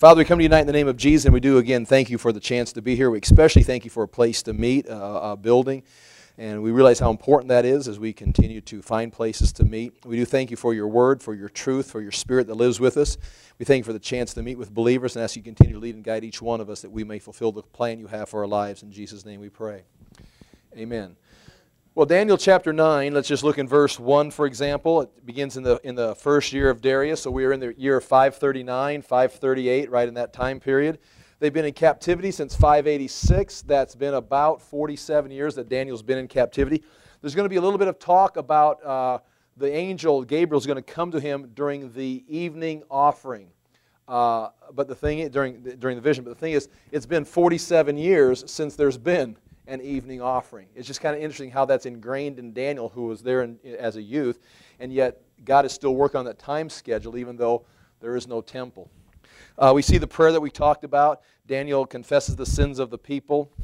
Father, we come to you tonight in the name of Jesus, and we do again thank you for the chance to be here. We especially thank you for a place to meet, a building, and we realize how important that is as we continue to find places to meet. We do thank you for your word, for your truth, for your spirit that lives with us. We thank you for the chance to meet with believers, and ask you continue to lead and guide each one of us that we may fulfill the plan you have for our lives. In Jesus' name we pray. Amen. Well, Daniel chapter 9, let's just look in verse 1, for example. It begins in the first year of Darius, so we are in the year 539, 538, right in that time period. They've been in captivity since 586. That's been about 47 years that Daniel's been in captivity. There's going to be a little bit of talk about the angel Gabriel's going to come to him during the evening offering. But the thing during the vision. But the thing is, it's been 47 years since there's been an evening offering. It's just kind of interesting how that's ingrained in Daniel, who was there as a youth, and yet God is still working on that time schedule, even though there is no temple. We see the prayer that we talked about. Daniel confesses the sins of the people.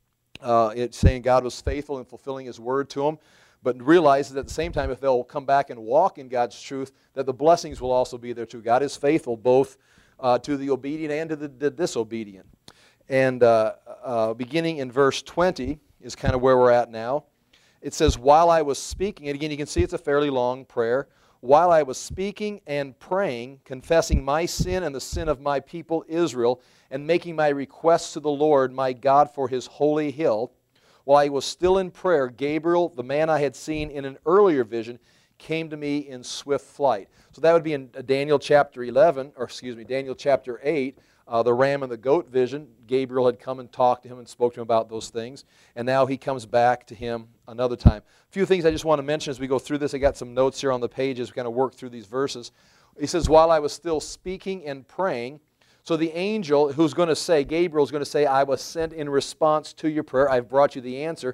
It's saying God was faithful in fulfilling His word to him, but realizes at the same time, if they'll come back and walk in God's truth, that the blessings will also be there too. God is faithful both to the obedient and to the disobedient. And beginning in verse 20 is kind of where we're at now. It says, while I was speaking, and again you can see it's a fairly long prayer, while I was speaking and praying, confessing my sin and the sin of my people Israel, and making my requests to the Lord my God for His holy hill, while I was still in prayer, Gabriel, the man I had seen in an earlier vision, came to me in swift flight. So that would be in Daniel chapter 11, or excuse me, Daniel chapter 8, the ram and the goat vision. Gabriel had come and talked to him and spoke to him about those things. And now he comes back to him another time. A few things I just want to mention as we go through this. I got some notes here on the page as we kind of work through these verses. He says, while I was still speaking and praying, so the angel who's going to say, Gabriel's going to say, I was sent in response to your prayer. I've brought you the answer.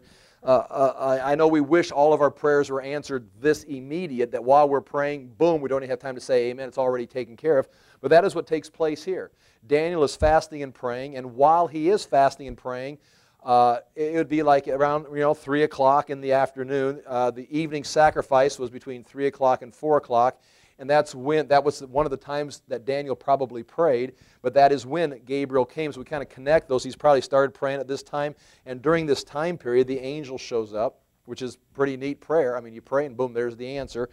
I know we wish all of our prayers were answered this immediate, that while we're praying, boom, we don't even have time to say amen, it's already taken care of. But that is what takes place here. Daniel is fasting and praying, and while he is fasting and praying, it would be like around 3 o'clock in the afternoon. The evening sacrifice was between 3 o'clock and 4 o'clock, and that was one of the times that Daniel probably prayed, but that is when Gabriel came. So we kind of connect those. He's probably started praying at this time, and during this time period, the angel shows up, which is pretty neat prayer. I mean, you pray and boom, there's the answer.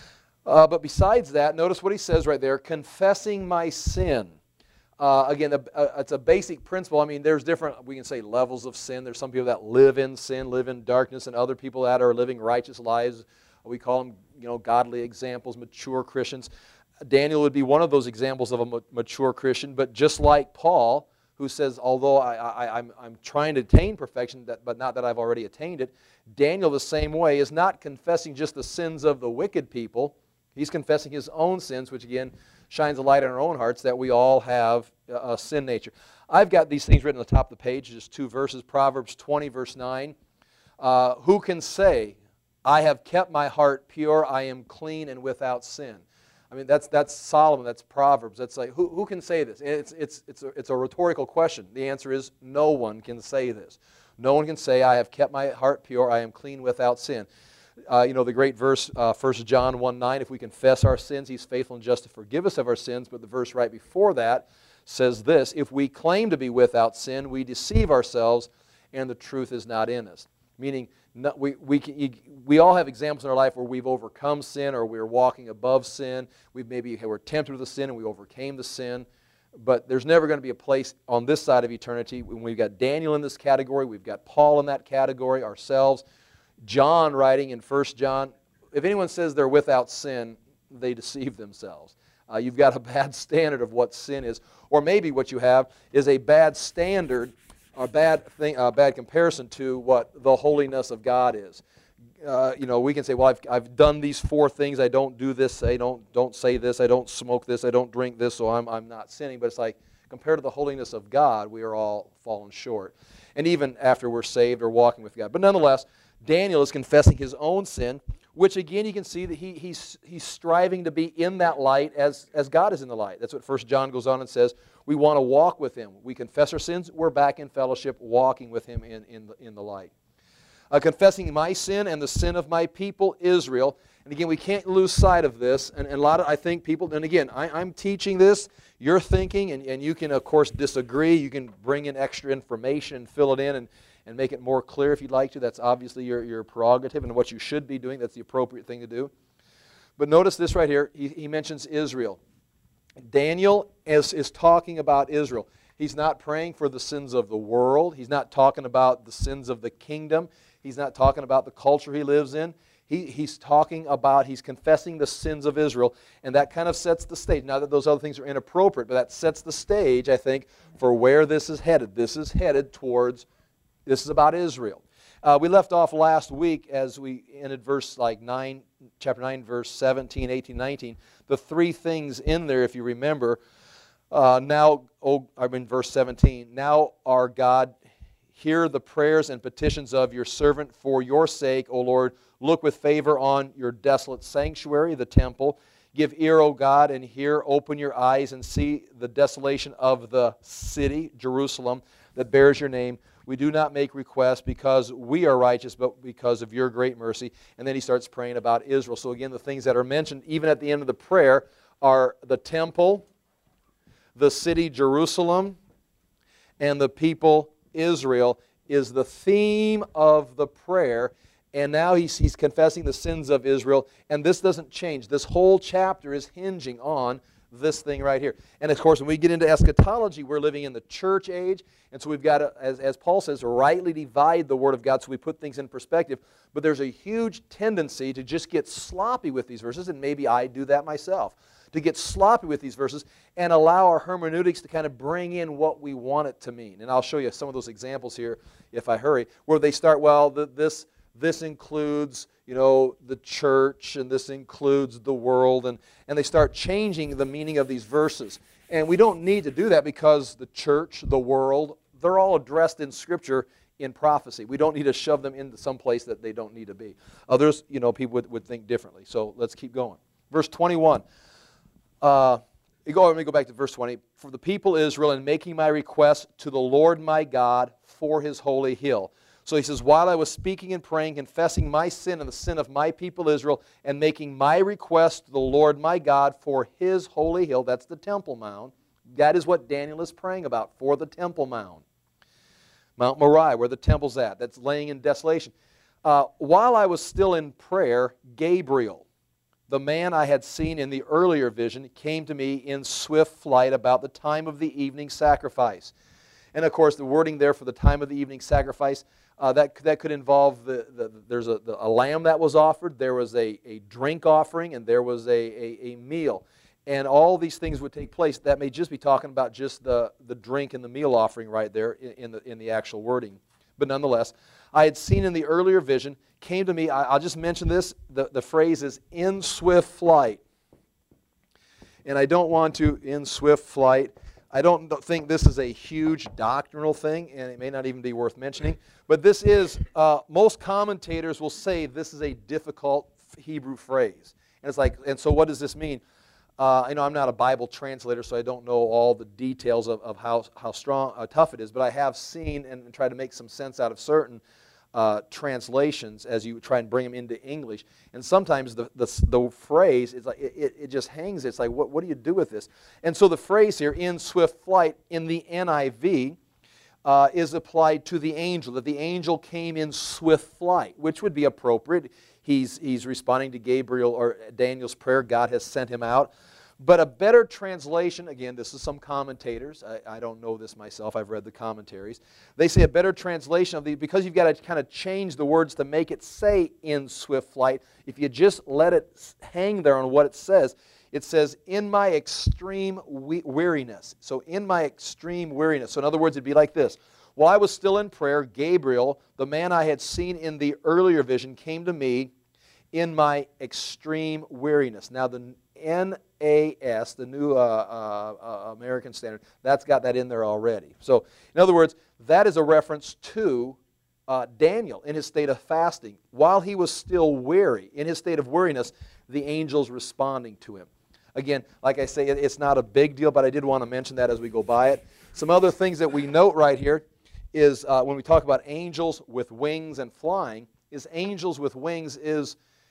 But besides that, notice what he says right there, confessing my sin. Again, it's a basic principle. I mean, there's different, we can say, levels of sin. There's some people that live in sin, live in darkness, and other people that are living righteous lives. We call them, godly examples, mature Christians. Daniel would be one of those examples of a mature Christian, but just like Paul, who says, although I'm trying to attain perfection, but not that I've already attained it, Daniel the same way is not confessing just the sins of the wicked people. He's confessing his own sins, which again shines a light on our own hearts that we all have a sin nature. I've got these things written on the top of the page, just two verses. Proverbs 20, verse 9. Who can say, I have kept my heart pure, I am clean and without sin? I mean, that's Solomon, that's Proverbs. That's like, who can say this? It's a rhetorical question. The answer is no one can say this. No one can say, I have kept my heart pure, I am clean without sin. The great verse, 1 John 1:9, if we confess our sins, He's faithful and just to forgive us of our sins. But the verse right before that says this, if we claim to be without sin, we deceive ourselves and the truth is not in us. Meaning, we all have examples in our life where we've overcome sin or we're walking above sin. We're tempted with a sin and we overcame the sin. But there's never going to be a place on this side of eternity when we've got Daniel in this category, we've got Paul in that category, ourselves. John writing in 1 John, if anyone says they're without sin, they deceive themselves. You've got a bad standard of what sin is. Or maybe what you have is a bad standard, a bad comparison to what the holiness of God is. We can say, well, I've done these 4 things. I don't do this. I don't say this. I don't smoke this. I don't drink this, so I'm not sinning. But it's like, compared to the holiness of God, we are all fallen short. And even after we're saved or walking with God. But nonetheless, Daniel is confessing his own sin, which again you can see that he's striving to be in that light as God is in the light. That's what 1 John goes on and says. We want to walk with Him. We confess our sins. We're back in fellowship, walking with Him in the light. Confessing my sin and the sin of my people Israel, And again, we can't lose sight of this. And a lot of, I think, people, and again, I'm teaching this, you're thinking, and you can, of course, disagree. You can bring in extra information and fill it in and make it more clear if you'd like to. That's obviously your prerogative and what you should be doing. That's the appropriate thing to do. But notice this right here. He mentions Israel. Daniel is talking about Israel. He's not praying for the sins of the world. He's not talking about the sins of the kingdom. He's not talking about the culture he lives in. He's talking about, he's confessing the sins of Israel, and that kind of sets the stage. Not that those other things are inappropriate, but that sets the stage, I think, for where this is headed. This is headed towards, this is about Israel. We left off last week as we ended verse like 9, chapter 9, verse 17, 18, 19. The three things in there, if you remember, verse 17, now our God, hear the prayers and petitions of your servant for your sake, O Lord. Look with favor on your desolate sanctuary, the temple. Give ear, O God, and hear. Open your eyes and see the desolation of the city, Jerusalem, that bears your name. We do not make requests because we are righteous, but because of your great mercy. And then he starts praying about Israel. So again, the things that are mentioned, even at the end of the prayer, are the temple, the city, Jerusalem, and the people, Israel, is the theme of the prayer. And now he's confessing the sins of Israel, and this doesn't change. This whole chapter is hinging on this thing right here. And of course, when we get into eschatology, we're living in the church age, and so we've got to, as Paul says, rightly divide the Word of God so we put things in perspective. But there's a huge tendency to just get sloppy with these verses, and maybe I do that myself, to get sloppy with these verses and allow our hermeneutics to kind of bring in what we want it to mean. And I'll show you some of those examples here, if I hurry, where they start, well, this includes, the church, and this includes the world, and they start changing the meaning of these verses. And we don't need to do that because the church, the world, they're all addressed in Scripture in prophecy. We don't need to shove them into some place that they don't need to be. Others, people would think differently. So let's keep going. Verse 21. Let me go back to verse 20. For the people Israel, in making my request to the Lord my God for his holy hill. So he says, while I was speaking and praying, confessing my sin and the sin of my people Israel, and making my request to the Lord my God for his holy hill, that's the Temple Mount. That is what Daniel is praying about, for the Temple Mount. Mount Moriah, where the temple's at, that's laying in desolation. While I was still in prayer, Gabriel, the man I had seen in the earlier vision, came to me in swift flight about the time of the evening sacrifice. And of course, the wording there for the time of the evening sacrifice, that could involve there's a lamb that was offered, there was a drink offering, and there was a meal. And all these things would take place. That may just be talking about just the drink and the meal offering right there in the actual wording. But nonetheless, I had seen in the earlier vision, came to me, I'll just mention this, the phrase is in swift flight. And I don't want to, in swift flight, I don't think this is a huge doctrinal thing, and it may not even be worth mentioning. But this is, most commentators will say this is a difficult Hebrew phrase. And it's like, and so what does this mean? I'm not a Bible translator, so I don't know all the details of how tough it is. But I have seen and tried to make some sense out of certain translations as you try and bring them into English. And sometimes the phrase, it's like it just hangs. It's like, what do you do with this? And so the phrase here, in swift flight, in the NIV, is applied to the angel, that the angel came in swift flight, which would be appropriate. He's responding to Gabriel or Daniel's prayer. God has sent him out. But a better translation, again, this is some commentators. I don't know this myself. I've read the commentaries. They say a better translation of because you've got to kind of change the words to make it say in swift flight. If you just let it hang there on what it says in my extreme weariness. So in my extreme weariness. So in other words, it'd be like this. While I was still in prayer, Gabriel, the man I had seen in the earlier vision, came to me in my extreme weariness. Now the NAS, the New American Standard, that's got that in there already. So, in other words, that is a reference to Daniel in his state of fasting. While he was still weary, in his state of weariness, the angel's responding to him. Again, like I say, it's not a big deal, but I did want to mention that as we go by it. Some other things that we note right here is when we talk about angels with wings and flying, is angels with wings is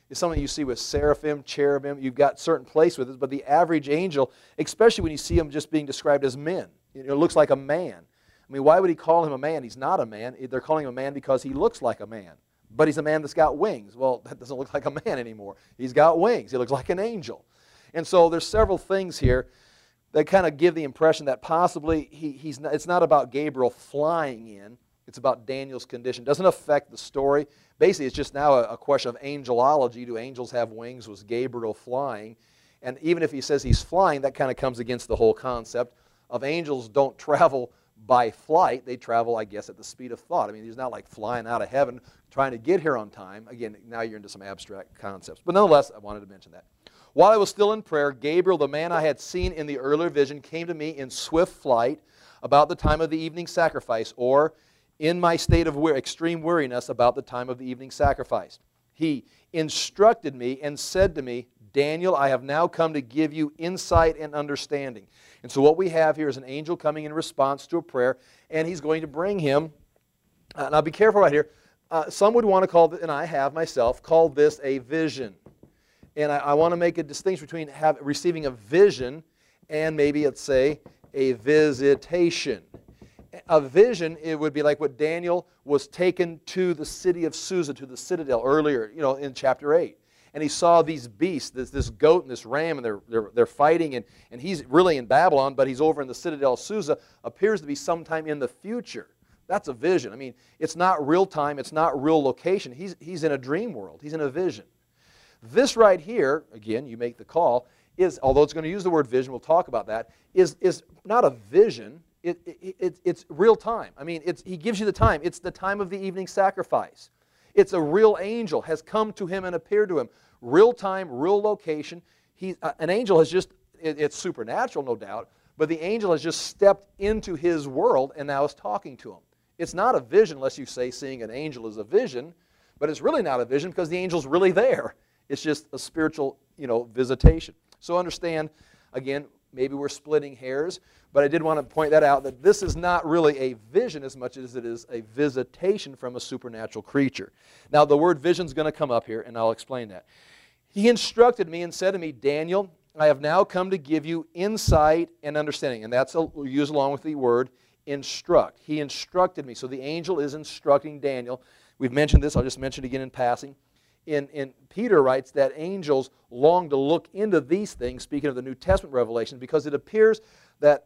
is something you see with seraphim, cherubim. You've got certain place with it, but the average angel, especially when you see them just being described as men, it looks like a man. I mean, why would he call him a man? He's not a man. They're calling him a man because he looks like a man. But he's a man that's got wings. Well, that doesn't look like a man anymore. He's got wings. He looks like an angel. And so there's several things here that kind of give the impression that possibly it's not about Gabriel flying in. It's about Daniel's condition. It doesn't affect the story. Basically, it's just now a question of angelology. Do angels have wings? Was Gabriel flying? And even if he says he's flying, that kind of comes against the whole concept of angels don't travel by flight. They travel, I guess, at the speed of thought. I mean, he's not like flying out of heaven trying to get here on time. Again, now you're into some abstract concepts. But nonetheless, I wanted to mention that. While I was still in prayer, Gabriel, the man I had seen in the earlier vision, came to me in swift flight about the time of the evening sacrifice, or in my state of extreme weariness about the time of the evening sacrifice. He instructed me and said to me, Daniel, I have now come to give you insight and understanding. And so what we have here is an angel coming in response to a prayer, and he's going to bring him, now be careful right here, some would want to call, and I have myself, called this a vision. And I want to make a distinction between receiving a vision and maybe, let's say, a visitation. A vision, it would be like what Daniel was taken to the city of Susa, to the citadel earlier, in chapter 8. And he saw these beasts, this goat and this ram, and they're fighting, and he's really in Babylon, but he's over in the citadel of Susa, appears to be sometime in the future. That's a vision. I mean, it's not real time, it's not real location. He's in a dream world. He's in a vision. This right here, again, you make the call, is, although it's going to use the word vision, we'll talk about that, is not a vision. It's real time. I mean, he gives you the time. It's the time of the evening sacrifice. It's a real angel has come to him and appeared to him. Real time, real location. An angel has just, it's supernatural, no doubt, but the angel has just stepped into his world and now is talking to him. It's not a vision unless you say seeing an angel is a vision, but it's really not a vision because the angel's really there. It's just a spiritual, visitation. So understand, again, maybe we're splitting hairs, but I did want to point that out, that this is not really a vision as much as it is a visitation from a supernatural creature. Now, the word vision is going to come up here, and I'll explain that. He instructed me and said to me, Daniel, I have now come to give you insight and understanding. And that's used along with the word instruct. He instructed me. So the angel is instructing Daniel. We've mentioned this. I'll just mention it again in passing. In Peter writes that angels long to look into these things, speaking of the New Testament revelation, because it appears that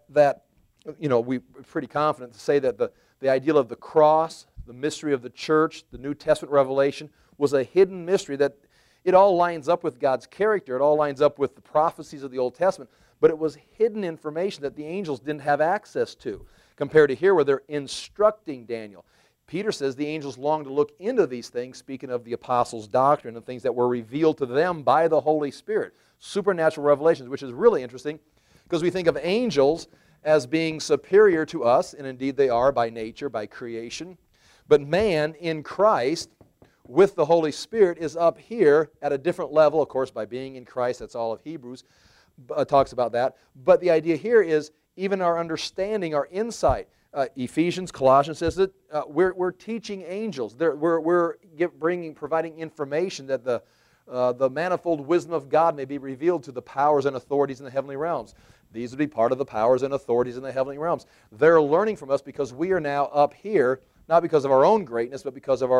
we're pretty confident to say that the ideal of the cross, the mystery of the church, the New Testament revelation, was a hidden mystery, that it all lines up with God's character. It all lines up with the prophecies of the Old Testament, but it was hidden information that the angels didn't have access to, compared to here where they're instructing Daniel. Peter says the angels long to look into these things, speaking of the apostles' doctrine and things that were revealed to them by the Holy Spirit. Supernatural revelations, which is really interesting because we think of angels as being superior to us, and indeed they are by nature, by creation. But man in Christ with the Holy Spirit is up here at a different level, of course, by being in Christ. That's all of Hebrews talks about that. But the idea here is even our understanding, our insight. Ephesians, Colossians says that we're teaching angels. We're providing information that the manifold wisdom of God may be revealed to the powers and authorities in the heavenly realms. These would be part of the powers and authorities in the heavenly realms. They're learning from us because we are now up here, not because of our own greatness, but because of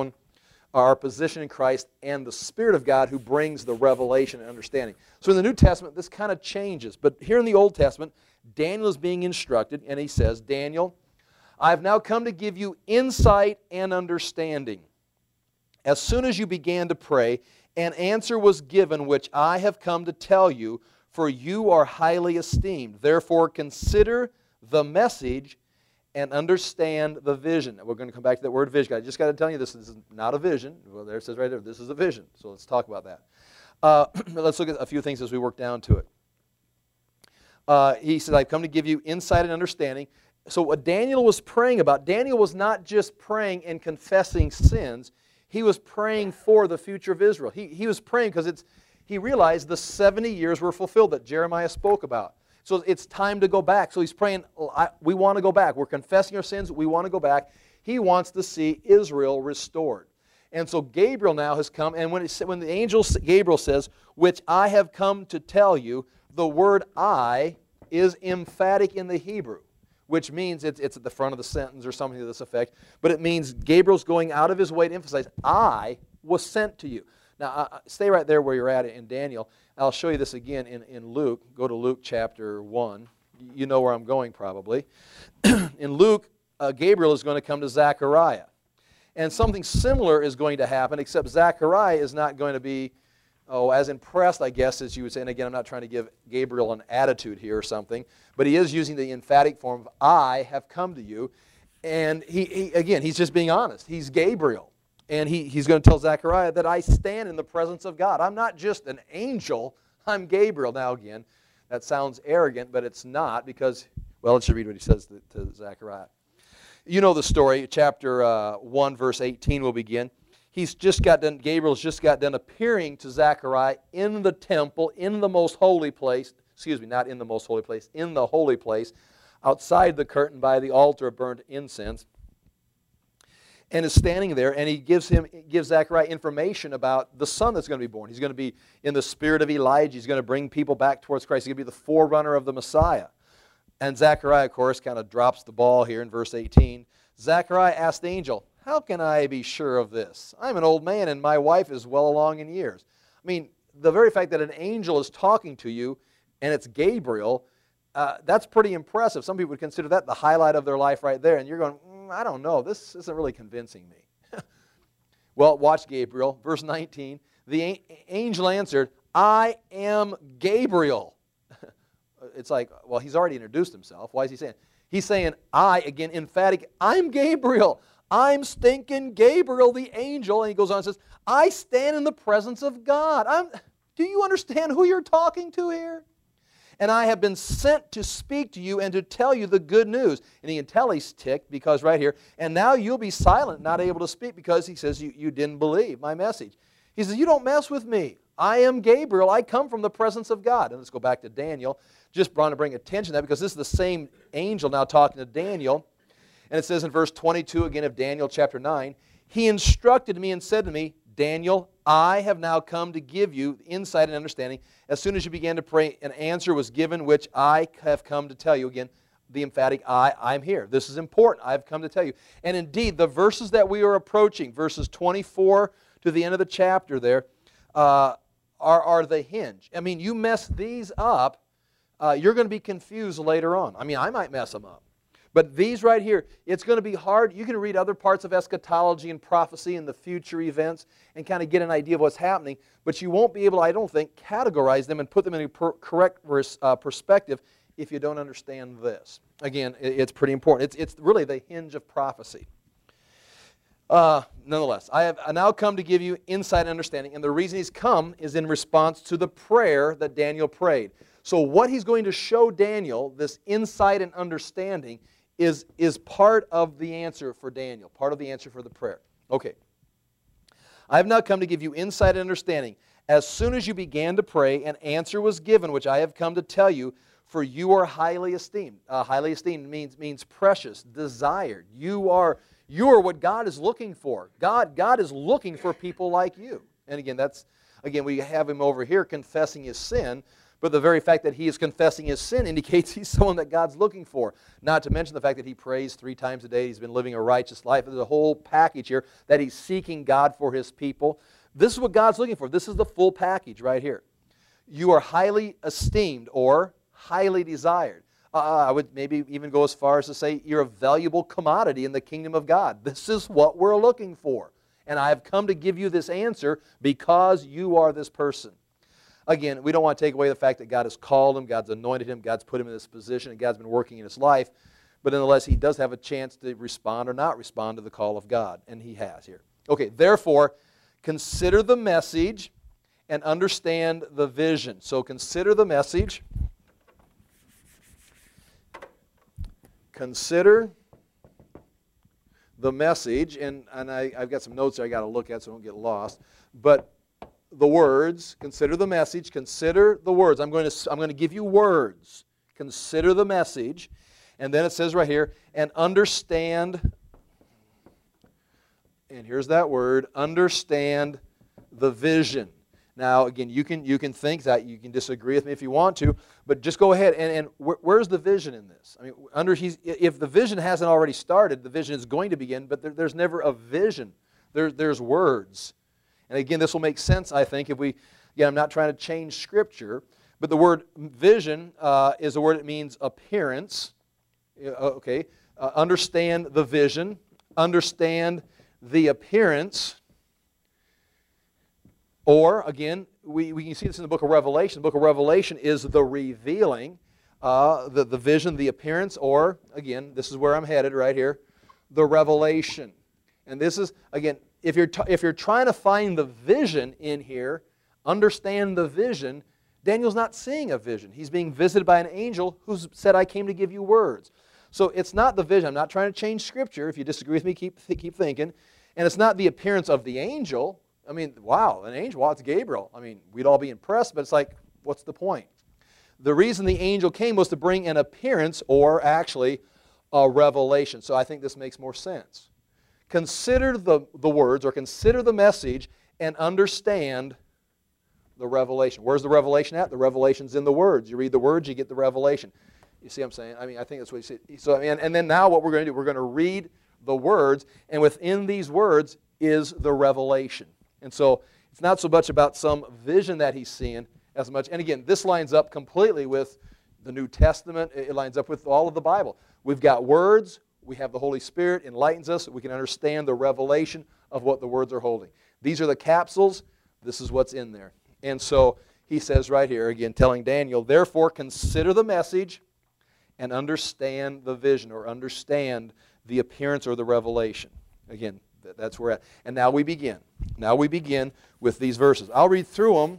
our position in Christ and the Spirit of God who brings the revelation and understanding. So in the New Testament, this kind of changes. But here in the Old Testament, Daniel is being instructed, and he says, Daniel, I have now come to give you insight and understanding. As soon as you began to pray, an answer was given which I have come to tell you, for you are highly esteemed. Therefore, consider the message and understand the vision. We're going to come back to that word vision. I just got to tell you this is not a vision. Well, there it says right there, this is a vision. So let's talk about that. Let's look at a few things as we work down to it. He said, I've come to give you insight and understanding. So what Daniel was praying about, Daniel was not just praying and confessing sins. He was praying for the future of Israel. He was praying because he realized the 70 years were fulfilled that Jeremiah spoke about. So it's time to go back. So he's praying, we want to go back. We're confessing our sins. We want to go back. He wants to see Israel restored. And so Gabriel now has come, and when the angel Gabriel says, which I have come to tell you, the word I is emphatic in the Hebrew, which means it's at the front of the sentence or something to this effect, but it means Gabriel's going out of his way to emphasize, I was sent to you. Now, stay right there where you're at in Daniel. I'll show you this again in Luke. Go to Luke chapter 1. You know where I'm going probably. In Luke, Gabriel is going to come to Zechariah. And something similar is going to happen, except Zechariah is not going to be, as impressed, I guess, as you would say. And again, I'm not trying to give Gabriel an attitude here or something, but he is using the emphatic form of, I have come to you. And he's just being honest. He's Gabriel. And he's going to tell Zechariah that I stand in the presence of God. I'm not just an angel, I'm Gabriel. Now again, that sounds arrogant, but it's not because, well, let's read what he says to Zechariah. You know the story, chapter 1, verse 18 will begin. Gabriel's just got done appearing to Zechariah in the temple, in the most holy place, not in the most holy place, in the holy place, outside the curtain by the altar of burnt incense, and is standing there, and he gives Zechariah information about the son that's going to be born. He's going to be in the spirit of Elijah. He's going to bring people back towards Christ. He's going to be the forerunner of the Messiah. And Zechariah, of course, kind of drops the ball here in verse 18. Zechariah asked the angel, how can I be sure of this? I'm an old man and my wife is well along in years. I mean, the very fact that an angel is talking to you and it's Gabriel, that's pretty impressive. Some people would consider that the highlight of their life right there. And you're going, I don't know, this isn't really convincing me. Well, watch Gabriel, verse 19. The angel answered, I am Gabriel. It's like, well, he's already introduced himself. Why is he saying? He's saying, again, emphatic, I'm Gabriel. I'm stinking Gabriel, the angel. And he goes on and says, I stand in the presence of God. Do you understand who you're talking to here? And I have been sent to speak to you and to tell you the good news. And he can tell he's ticked because right here, and now you'll be silent, not able to speak because he says you didn't believe my message. He says, you don't mess with me. I am Gabriel. I come from the presence of God. And let's go back to Daniel. Just want to bring attention to that because this is the same angel now talking to Daniel. And it says in verse 22 again of Daniel chapter 9, he instructed me and said to me, Daniel, I have now come to give you insight and understanding. As soon as you began to pray, an answer was given which I have come to tell you. Again, the emphatic I'm here. This is important. I've come to tell you. And indeed, the verses that we are approaching, verses 24 to the end of the chapter there, are the hinge. I mean, you mess these up, you're going to be confused later on. I mean, I might mess them up. But these right here, it's going to be hard. You can read other parts of eschatology and prophecy and the future events and kind of get an idea of what's happening, but you won't be able, I don't think, categorize them and put them in a correct perspective if you don't understand this. Again, it's pretty important. It's really the hinge of prophecy. Nonetheless, I have now come to give you insight and understanding, and the reason he's come is in response to the prayer that Daniel prayed. So what he's going to show Daniel, this insight and understanding, is part of the answer for Daniel, part of the answer for the prayer. Okay. I have now come to give you insight and understanding. As soon as you began to pray, an answer was given, which I have come to tell you, for you are highly esteemed. Highly esteemed means precious, desired. You are what God is looking for. God is looking for people like you. And again, we have him over here confessing his sin, but the very fact that he is confessing his sin indicates he's someone that God's looking for. Not to mention the fact that he prays 3 times a day. He's been living a righteous life. There's a whole package here that he's seeking God for his people. This is what God's looking for. This is the full package right here. You are highly esteemed or highly desired. I would maybe even go as far as to say you're a valuable commodity in the kingdom of God. This is what we're looking for. And I have come to give you this answer because you are this person. Again, we don't want to take away the fact that God has called him, God's anointed him, God's put him in this position, and God's been working in his life. But nonetheless, he does have a chance to respond or not respond to the call of God, and he has here. Okay, therefore, consider the message and understand the vision. So consider the message. Consider the message, and I've got some notes there I got to look at so I don't get lost. But the words, consider the message, consider the words. I'm going to give you words. Consider the message. And then it says right here, and understand and here's that word, understand the vision. Now, again, you can think that, you can disagree with me if you want to, but just go ahead, and where's the vision in this? I mean, if the vision hasn't already started, the vision is going to begin, but there's never a vision. There's words. And again, this will make sense, I think, if we, again, I'm not trying to change Scripture, but the word vision is a word that means appearance. Okay, understand the vision, understand the appearance. Or, again, we can see this in the book of Revelation. The book of Revelation is the revealing, the vision, the appearance, or, again, this is where I'm headed right here, the revelation. And this is, again, if you're trying to find the vision in here, understand the vision, Daniel's not seeing a vision. He's being visited by an angel who said, I came to give you words. So it's not the vision. I'm not trying to change Scripture. If you disagree with me, keep thinking. And it's not the appearance of the angel. I mean, wow, an angel, well, it's Gabriel. I mean, we'd all be impressed, but it's like, what's the point? The reason the angel came was to bring an appearance, or actually a revelation. So I think this makes more sense. Consider the words, or consider the message, and understand the revelation. Where's the revelation at? The revelation's in the words. You read the words, you get the revelation. You see what I'm saying? I mean, I think that's what you see. So, I mean, and then now what we're going to do, we're going to read the words, and within these words is the revelation. And so it's not so much about some vision that he's seeing as much. And again, this lines up completely with the New Testament. It lines up with all of the Bible. We've got words. We have the Holy Spirit enlightens us. We can understand the revelation of what the words are holding. These are the capsules. This is what's in there. And so he says right here, again, telling Daniel, therefore consider the message and understand the vision, or understand the appearance or the revelation. Again, that's where we're at. And now we begin. Now we begin with these verses. I'll read through them,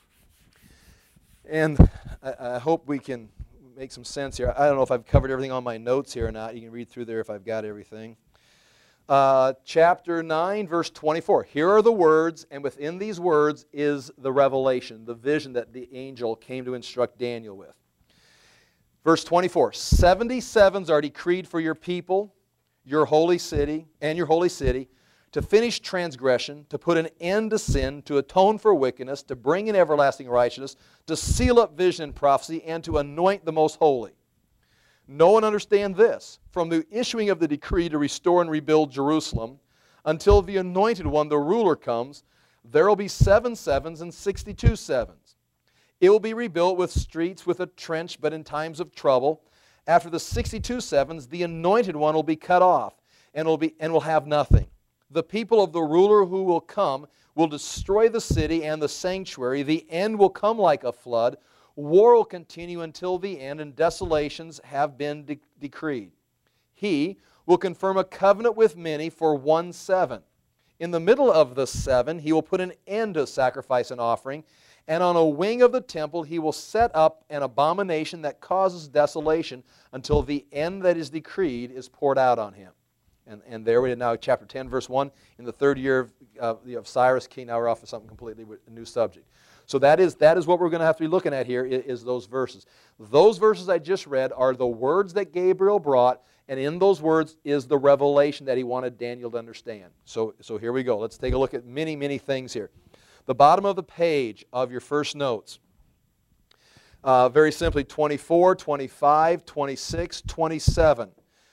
and I hope we can make some sense here. I don't know if I've covered everything on my notes here or not. You can read through there if I've got everything. Chapter 9, verse 24. Here are the words, and within these words is the revelation, the vision that the angel came to instruct Daniel with. Verse 24. 77s are decreed for your people, your holy city, to finish transgression, to put an end to sin, to atone for wickedness, to bring in everlasting righteousness, to seal up vision and prophecy, and to anoint the most holy. Know and understand this, from the issuing of the decree to restore and rebuild Jerusalem, until the anointed one, the ruler, comes, there will be 7 sevens and 62 sevens. It will be rebuilt with streets with a trench, but in times of trouble. After the 62 sevens, the anointed one will be cut off, and will have nothing. The people of the ruler who will come will destroy the city and the sanctuary. The end will come like a flood. War will continue until the end, and desolations have been decreed. He will confirm a covenant with many for 1 7. In the middle of the 7, he will put an end to sacrifice and offering, and on a wing of the temple he will set up an abomination that causes desolation until the end that is decreed is poured out on him. And there we are now, chapter 10, verse 1. In the 3rd year of Cyrus king, now we're off of something completely a new subject. So that is what we're going to have to be looking at here, is those verses. Those verses I just read are the words that Gabriel brought, and in those words is the revelation that he wanted Daniel to understand. So here we go. Let's take a look at many, many things here. The bottom of the page of your first notes. Very simply, 24, 25, 26, 27.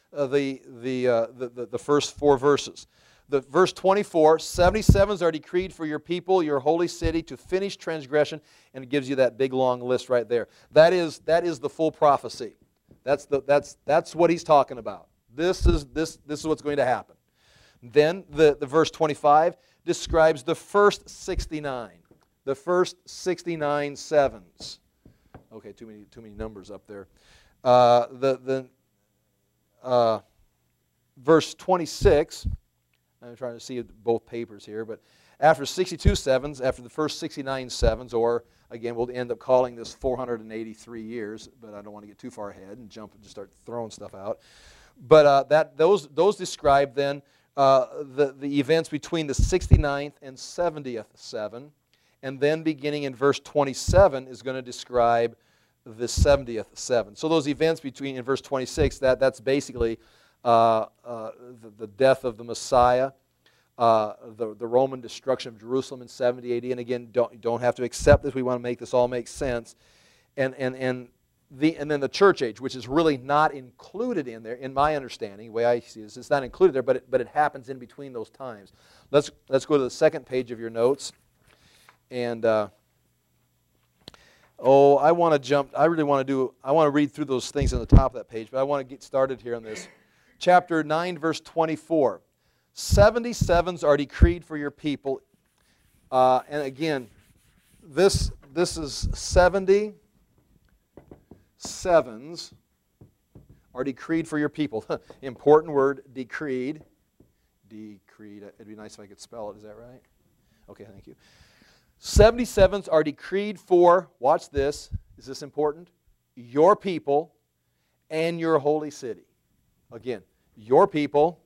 The first 4 verses. Verse 24, 77s are decreed for your people, your holy city, to finish transgression, and it gives you that big long list right there. That is the full prophecy. That's what he's talking about. This is what's going to happen. Then the verse 25 describes the first 69. The first 69 sevens. Okay, too many numbers up there. Verse 26, I'm trying to see both papers here, but after 62 sevens, after the first 69 sevens, or again, we'll end up calling this 483 years, but I don't want to get too far ahead and jump and just start throwing stuff out. But those describe then the events between the 69th and 70th seven, and then beginning in verse 27 is going to describe the 70th seven. So those events in verse 26, that's basically the death of the Messiah, the Roman destruction of Jerusalem in 70 AD. And again, don't have to accept this. We want to make this all make sense. And then the church age, which is really not included in there, in my understanding, the way I see this, it's not included there, but it happens in between those times. Let's go to the second page of your notes. And I want to jump. I want to read through those things on the top of that page, but I want to get started here on this. Chapter 9, verse 24. 77s are decreed for your people. And again, this is 70 sevens are decreed for your people. Important word, decreed. Decreed. It'd be nice if I could spell it. Is that right? Okay, thank you. 77s are decreed for, watch this, is this important? Your people and your holy city. Again, your people,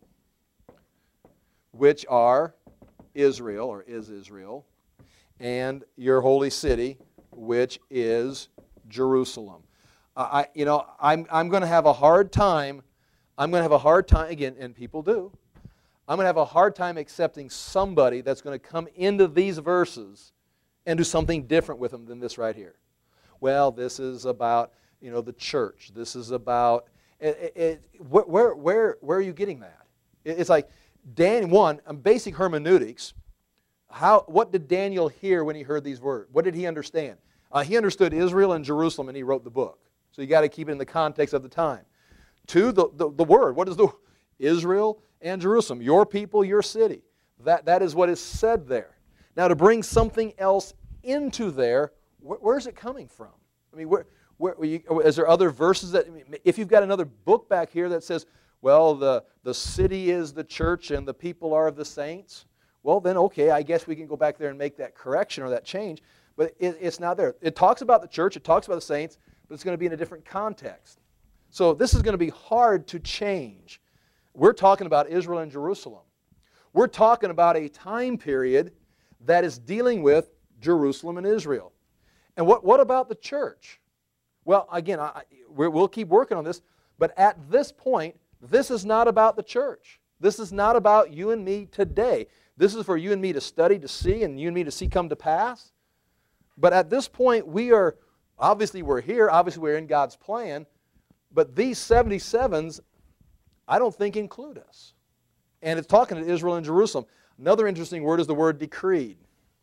which are Israel, or is Israel, and your holy city, which is Jerusalem. I'm going to have a hard time. I'm going to have a hard time, again, and people do. I'm going to have a hard time accepting somebody that's going to come into these verses and do something different with them than this right here. Well, this is about, the church. This is about, where are you getting that? It's like, basic hermeneutics. What did Daniel hear when he heard these words? What did he understand? He understood Israel and Jerusalem, and he wrote the book. So you got to keep it in the context of the time. 2, the word. What is the Israel and Jerusalem? Your people, your city. That is what is said there. Now, to bring something else into there, where's it coming from? I mean, is there other verses that, if you've got another book back here that says, well, the city is the church and the people are the saints, well, then, okay, I guess we can go back there and make that correction or that change, but it's not there. It talks about the church, it talks about the saints, but it's going to be in a different context. So this is going to be hard to change. We're talking about Israel and Jerusalem. We're talking about a time period that is dealing with Jerusalem and Israel. And what about the church? Well, again, we'll keep working on this, but at this point, this is not about the church. This is not about you and me today. This is for you and me to study, to see, and you and me to see come to pass. But at this point, we're here, obviously we're in God's plan, but these 77s, I don't think include us. And it's talking to Israel and Jerusalem. Another interesting word is the word decreed.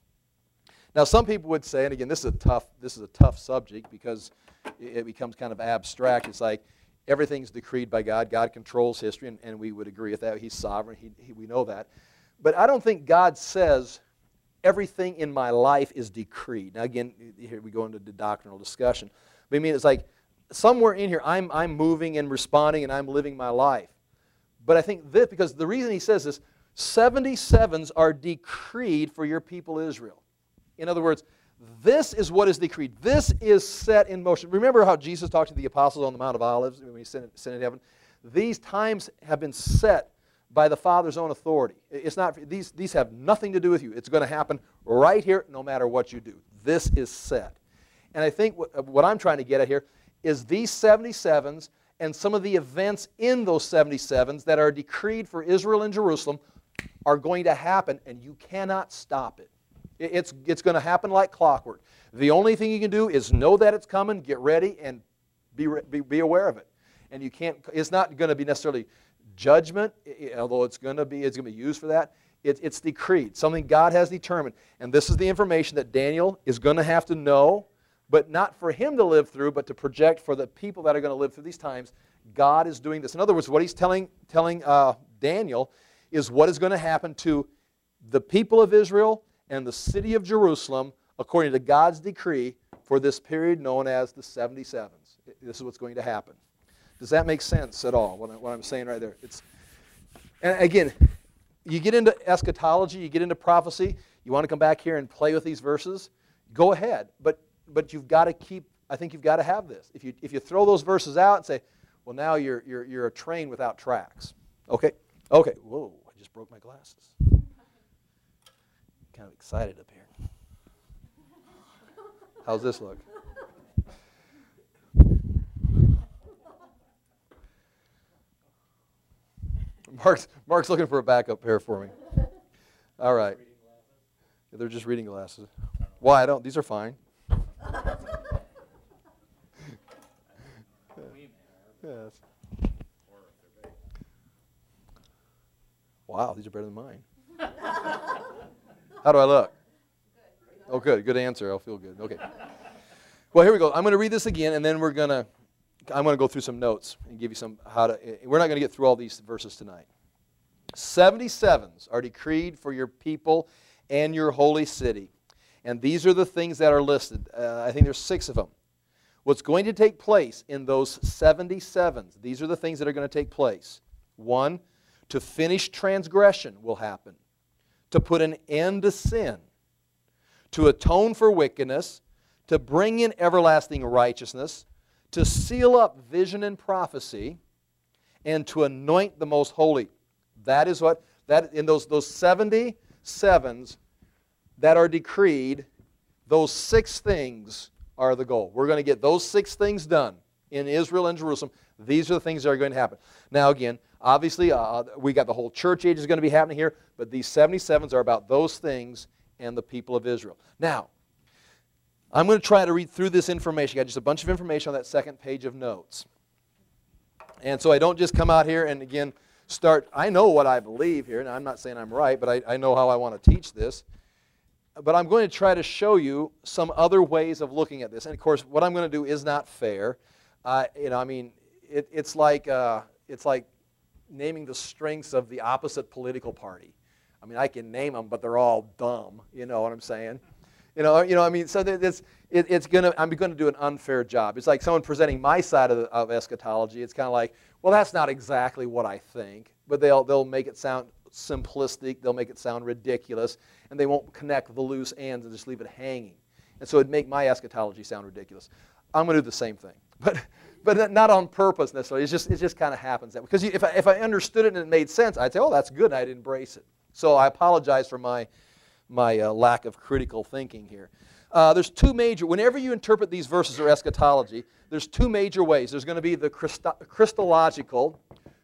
Now, some people would say, and again, this is a tough subject because it becomes kind of abstract. It's like everything's decreed by God. God controls history, and we would agree with that. He's sovereign. We know that. But I don't think God says everything in my life is decreed. Now, again, here we go into the doctrinal discussion. But I mean, it's like somewhere in here, I'm moving and responding, and I'm living my life. But I think this, because the reason he says this, 77s are decreed for your people Israel. In other words, this is what is decreed. This is set in motion. Remember how Jesus talked to the apostles on the Mount of Olives when he ascended to heaven? These times have been set by the Father's own authority. It's not, these have nothing to do with you. It's going to happen right here no matter what you do. This is set. And I think what I'm trying to get at here is these 77s and some of the events in those 77s that are decreed for Israel and Jerusalem are going to happen, and you cannot stop it. It's going to happen like clockwork. The only thing you can do is know that it's coming, get ready, and be aware of it. And you can't. It's not going to be necessarily judgment, although it's going to be used for that. It's decreed, something God has determined. And this is the information that Daniel is going to have to know, but not for him to live through, but to project for the people that are going to live through these times. God is doing this. In other words, what he's telling Daniel is what is going to happen to the people of Israel and the city of Jerusalem according to God's decree for this period known as the 77s. This is what's going to happen. Does that make sense at all, what I'm saying right there? And again, you get into eschatology, you get into prophecy, you want to come back here and play with these verses, go ahead. But you've got to I think you've got to have this. If you throw those verses out and say, well, now you're a train without tracks. Okay. Whoa, I just broke my glasses. Kind of excited up here. How's this look? Mark's looking for a backup pair for me. All right. They're just reading glasses. Why? I don't. These are fine. Yes. Wow, these are better than mine. How do I look? Oh, good. Good answer. I'll feel good. Okay. Well, here we go. I'm going to read this again, and then I'm going to go through some notes and give you some we're not going to get through all these verses tonight. 77s are decreed for your people and your holy city. And these are the things that are listed. I think there's 6 of them. What's going to take place in those 77s, these are the things that are going to take place. 1, to finish transgression will happen. To put an end to sin. To atone for wickedness. To bring in everlasting righteousness. To seal up vision and prophecy. And to anoint the most holy. That is what, in those 77s that are decreed, those 6 things are the goal. We're going to get those 6 things done in Israel and Jerusalem. These are the things that are going to happen. Now again, obviously, we got the whole church age is going to be happening here, but these 77s are about those things and the people of Israel. Now, I'm going to try to read through this information. I got just a bunch of information on that second page of notes. And so I don't just come out here and again I know what I believe here, and I'm not saying I'm right, but I know how I want to teach this. But I'm going to try to show you some other ways of looking at this. And of course, what I'm going to do is not fair. It's like naming the strengths of the opposite political party. I mean, I can name them, but they're all dumb. You know what I'm saying? So I'm going to do an unfair job. It's like someone presenting my side of eschatology. It's kind of like, well, that's not exactly what I think, but they'll make it sound simplistic. They'll make it sound ridiculous, and they won't connect the loose ends and just leave it hanging. And so it'd make my eschatology sound ridiculous. I'm going to do the same thing, but not on purpose necessarily. It just kind of happens that way. Because if I understood it and it made sense, I'd say, oh, that's good, and I'd embrace it. So I apologize for my lack of critical thinking here. There's 2 major, whenever you interpret these verses or eschatology, there's 2 major ways. There's going to be the Christological,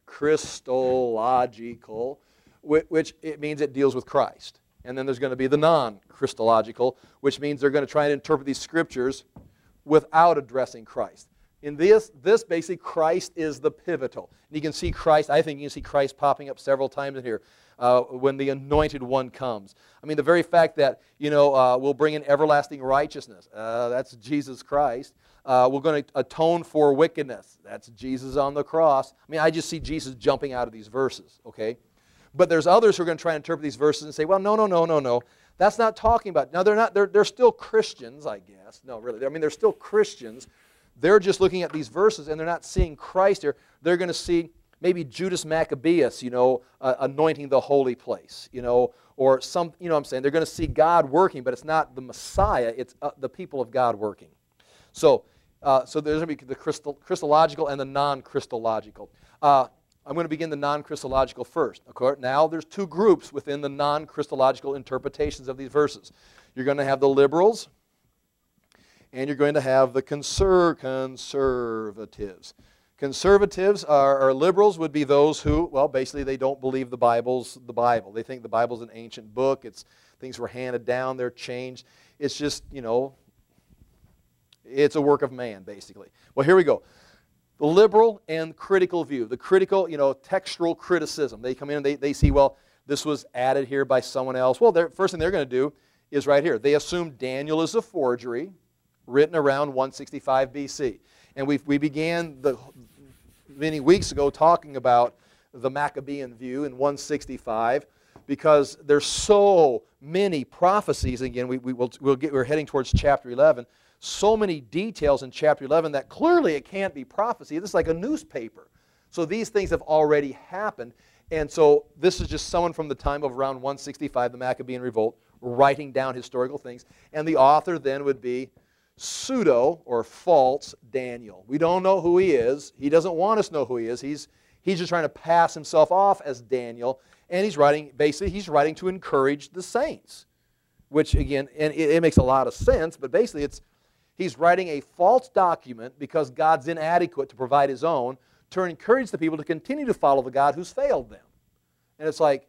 which it means it deals with Christ. And then there's going to be the non-Christological, which means they're going to try and interpret these scriptures without addressing Christ. In this basically, Christ is the pivotal. And you can see Christ, I think you can see Christ popping up several times in here when the anointed one comes. I mean, the very fact that, we'll bring in everlasting righteousness, that's Jesus Christ. We're going to atone for wickedness. That's Jesus on the cross. I mean, I just see Jesus jumping out of these verses, okay? But there's others who are going to try and interpret these verses and say, well, no. That's not talking about. Now, they're still Christians, I guess. No, really. I mean, they're still Christians. They're just looking at these verses and they're not seeing Christ here. They're going to see maybe Judas Maccabeus, anointing the holy place, or some, what I'm saying. They're going to see God working, but it's not the Messiah. It's the people of God working. So there's going to be the Christological and the non-Christological. I'm going to begin the non-Christological first. Okay? Now there's 2 groups within the non-Christological interpretations of these verses. You're going to have the liberals, and you're going to have the conservatives. Conservatives or liberals would be those who, well, basically they don't believe the Bible's the Bible. They think the Bible's an ancient book. Things were handed down. They're changed. It's just, it's a work of man, basically. Well, here we go. The liberal and critical view. The critical, textual criticism. They come in and they see, well, this was added here by someone else. Well, first thing they're going to do is right here. They assume Daniel is a forgery written around 165 BC. And we began many weeks ago talking about the Maccabean view in 165 because there's so many prophecies. Again, we're heading towards chapter 11. So many details in chapter 11 that clearly it can't be prophecy. This is like a newspaper. So these things have already happened. And so this is just someone from the time of around 165, the Maccabean revolt, writing down historical things. And the author then would be pseudo or false Daniel. We don't know who he is. He doesn't want us to know who he is. He's just trying to pass himself off as Daniel. And he's writing to encourage the saints. Which again, and it makes a lot of sense, but basically he's writing a false document because God's inadequate to provide His own to encourage the people to continue to follow the God who's failed them. And it's like,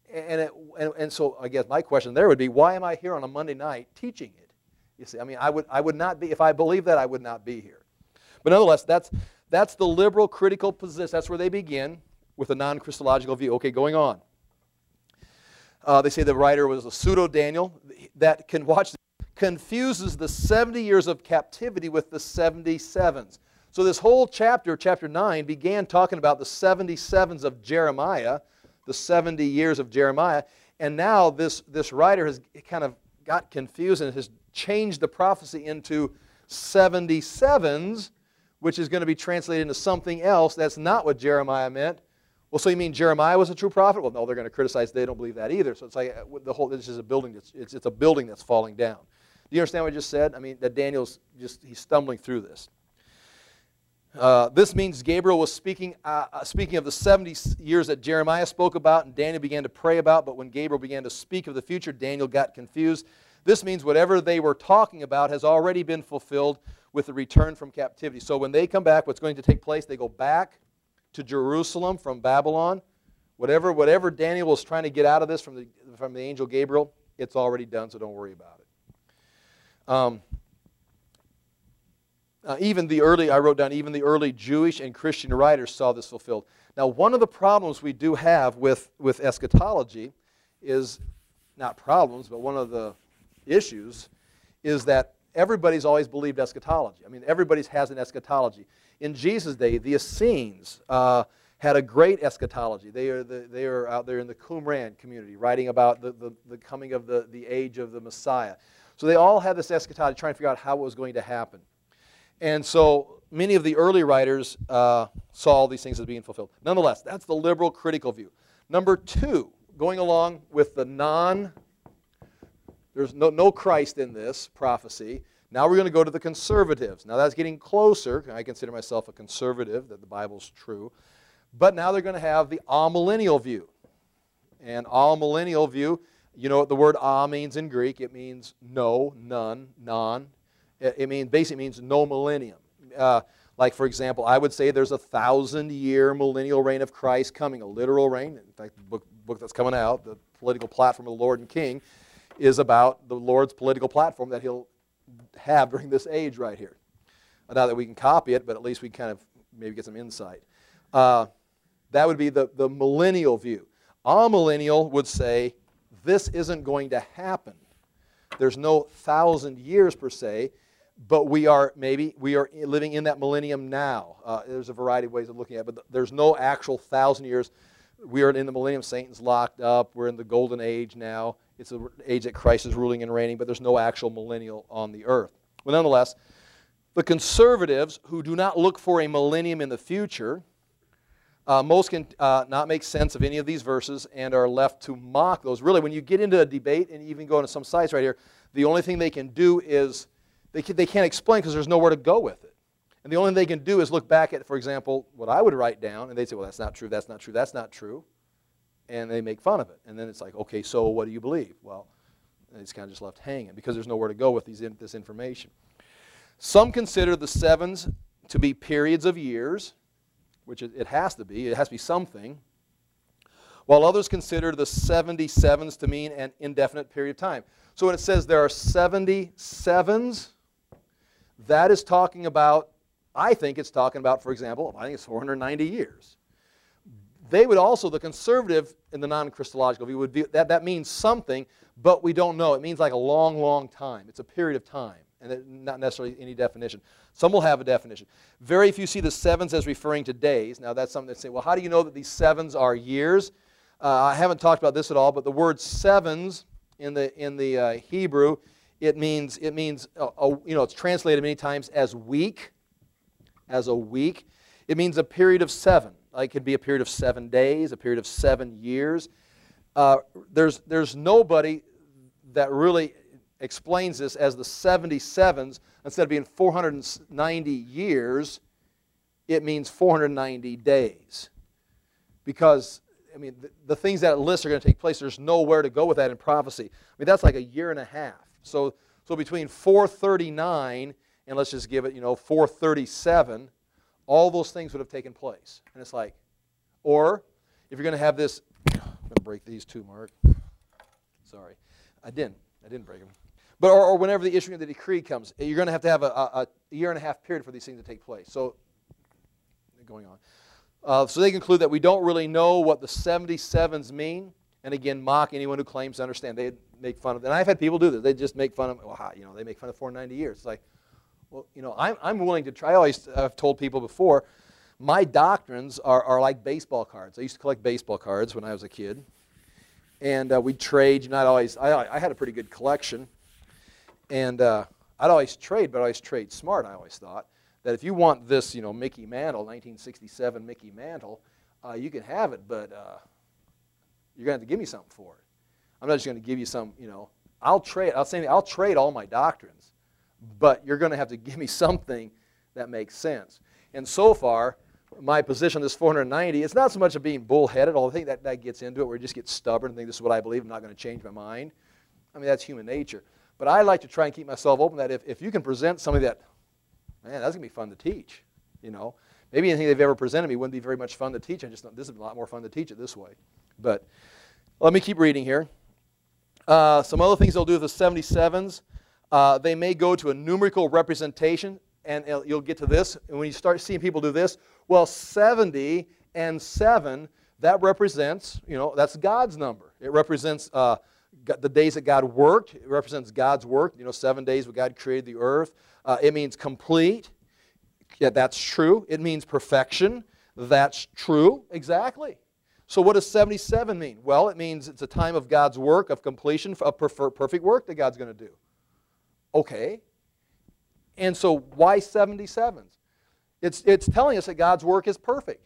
And so I guess my question there would be, why am I here on a Monday night teaching it? You see, I mean, I would not be, if I believe that, I would not be here. But nonetheless, that's the liberal critical position. That's where they begin with a non-Christological view. Okay, going on. They say the writer was a pseudo-Daniel that confuses the 70 years of captivity with the 77s. So this whole chapter, chapter 9, began talking about the 77s of Jeremiah, the 70 years of Jeremiah, and now this writer has kind of got confused and has changed the prophecy into 77s, which is going to be translated into something else. That's not what Jeremiah meant. Well, so you mean Jeremiah was a true prophet? Well, no, they're going to criticize. They don't believe that either. So it's like this is a building it's a building that's falling down. Do you understand what I just said? I mean, that Daniel's he's stumbling through this. This means Gabriel was speaking of the 70 years that Jeremiah spoke about and Daniel began to pray about, but when Gabriel began to speak of the future, Daniel got confused. This means whatever they were talking about has already been fulfilled with the return from captivity. So when they come back, what's going to take place? They go back to Jerusalem from Babylon. Whatever Daniel was trying to get out of this from the angel Gabriel, it's already done, so don't worry about it. I wrote down, even the early Jewish and Christian writers saw this fulfilled. Now, one of the problems we do have with eschatology is, not problems, but one of the issues is that everybody's always believed eschatology. I mean, everybody has an eschatology. In Jesus' day, the Essenes had a great eschatology. They are out there in the Qumran community writing about the coming of the age of the Messiah. So they all had this eschatology, trying to figure out how it was going to happen. And so many of the early writers saw all these things as being fulfilled. Nonetheless, that's the liberal critical view. Number two, going along with the there's no Christ in this prophecy. Now we're going to go to the conservatives. Now that's getting closer. I consider myself a conservative, that the Bible's true. But now they're going to have the amillennial view. And amillennial view, you know what the word a means in Greek. It means no, none, non. It basically means no millennium. Like, for example, I would say there's a 1,000-year millennial reign of Christ coming, a literal reign. In fact, the book that's coming out, The Political Platform of the Lord and King, is about the Lord's political platform that He'll have during this age right here. Not that we can copy it, but at least we kind of maybe get some insight. That would be the millennial view. Amillennial would say this isn't going to happen. There's no 1,000 years per se, but we are living in that millennium now. There's a variety of ways of looking at it, but there's no actual 1,000 years. We are in the millennium. Satan's locked up. We're in the golden age now. It's an age that Christ is ruling and reigning, but there's no actual millennial on the earth. Well, nonetheless, the conservatives who do not look for a millennium in the future, most can not make sense of any of these verses and are left to mock those. Really, when you get into a debate and even go into some sites right here, the only thing they can do is, they can't explain because there's nowhere to go with it. And the only thing they can do is look back at, for example, what I would write down, and they'd say, well, that's not true, that's not true, that's not true. And they make fun of it. And then it's like, okay, so what do you believe? Well, it's kind of just left hanging because there's nowhere to go with this information. Some consider the sevens to be periods of years, which it has to be. It has to be something. While others consider the 77s to mean an indefinite period of time. So when it says there are 77s, that is talking about, I think it's talking about, for example, I think it's 490 years. They would also, the conservative in the non-Christological view, would be that means something, but we don't know. It means like a long, long time. It's a period of time, and not necessarily any definition. Some will have a definition. Very few see the sevens as referring to days. Now that's something that say, well, how do you know that these sevens are years? I haven't talked about this at all, but the word sevens in the Hebrew, it means it's translated many times as week, as a week. It means a period of seven. Like it could be a period of 7 days, a period of 7 years. There's nobody that really explains this as the 77s. Instead of being 490 years, it means 490 days. Because, I mean, the things that it lists are going to take place. There's nowhere to go with that in prophecy. I mean, that's like a year and a half. So between 439 and let's just give it, 437, all those things would have taken place. And it's like, or if you're going to have this I'm going to break these too, Mark. Sorry. I didn't break them. But or whenever the issuing of the decree comes, you're going to have a year and a half period for these things to take place. So, going on. So they conclude that we don't really know what the 77s mean, and again, mock anyone who claims to understand. They make fun of it. And I've had people do this. They just make fun of, well, you know, they make fun of 490 years. It's like, well, you know, I'm willing to try. I've told people before, my doctrines are like baseball cards. I used to collect baseball cards when I was a kid. And we'd trade. You know, I had a pretty good collection. And I'd always trade, but I always trade smart, I always thought. That if you want this, you know, Mickey Mantle, 1967 Mickey Mantle, you can have it, but you're going to have to give me something for it. I'm not just going to give you some, you know, I'll trade all my doctrines, but you're going to have to give me something that makes sense. And so far, my position on this 490, it's not so much of being bullheaded, although I think that gets into it, where you just get stubborn and think this is what I believe, I'm not going to change my mind. I mean, that's human nature. But I like to try and keep myself open that if you can present something that, man, that's going to be fun to teach, you know. Maybe anything they've ever presented me wouldn't be very much fun to teach. I just thought this is a lot more fun to teach it this way. But let me keep reading here. Some other things they'll do with the 77s. They may go to a numerical representation, and you'll get to this. And when you start seeing people do this, well, 70 and 7, that represents, you know, that's God's number. It represents the days that God worked. It represents God's work. You know, 7 days when God created the earth. It means complete. Yeah, that's true. It means perfection. That's true. Exactly. So what does 77 mean? Well, it means it's a time of God's work, of completion, of perfect work that God's going to do. Okay. And so why 77s? It's telling us that God's work is perfect.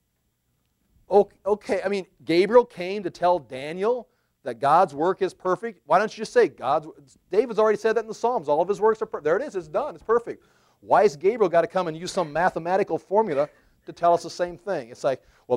Okay, I mean, Gabriel came to tell Daniel that God's work is perfect. Why don't you just say David's already said that in the Psalms. All of his works are perfect. There it is. It's done. It's perfect. Why has Gabriel got to come and use some mathematical formula to tell us the same thing? It's like, well,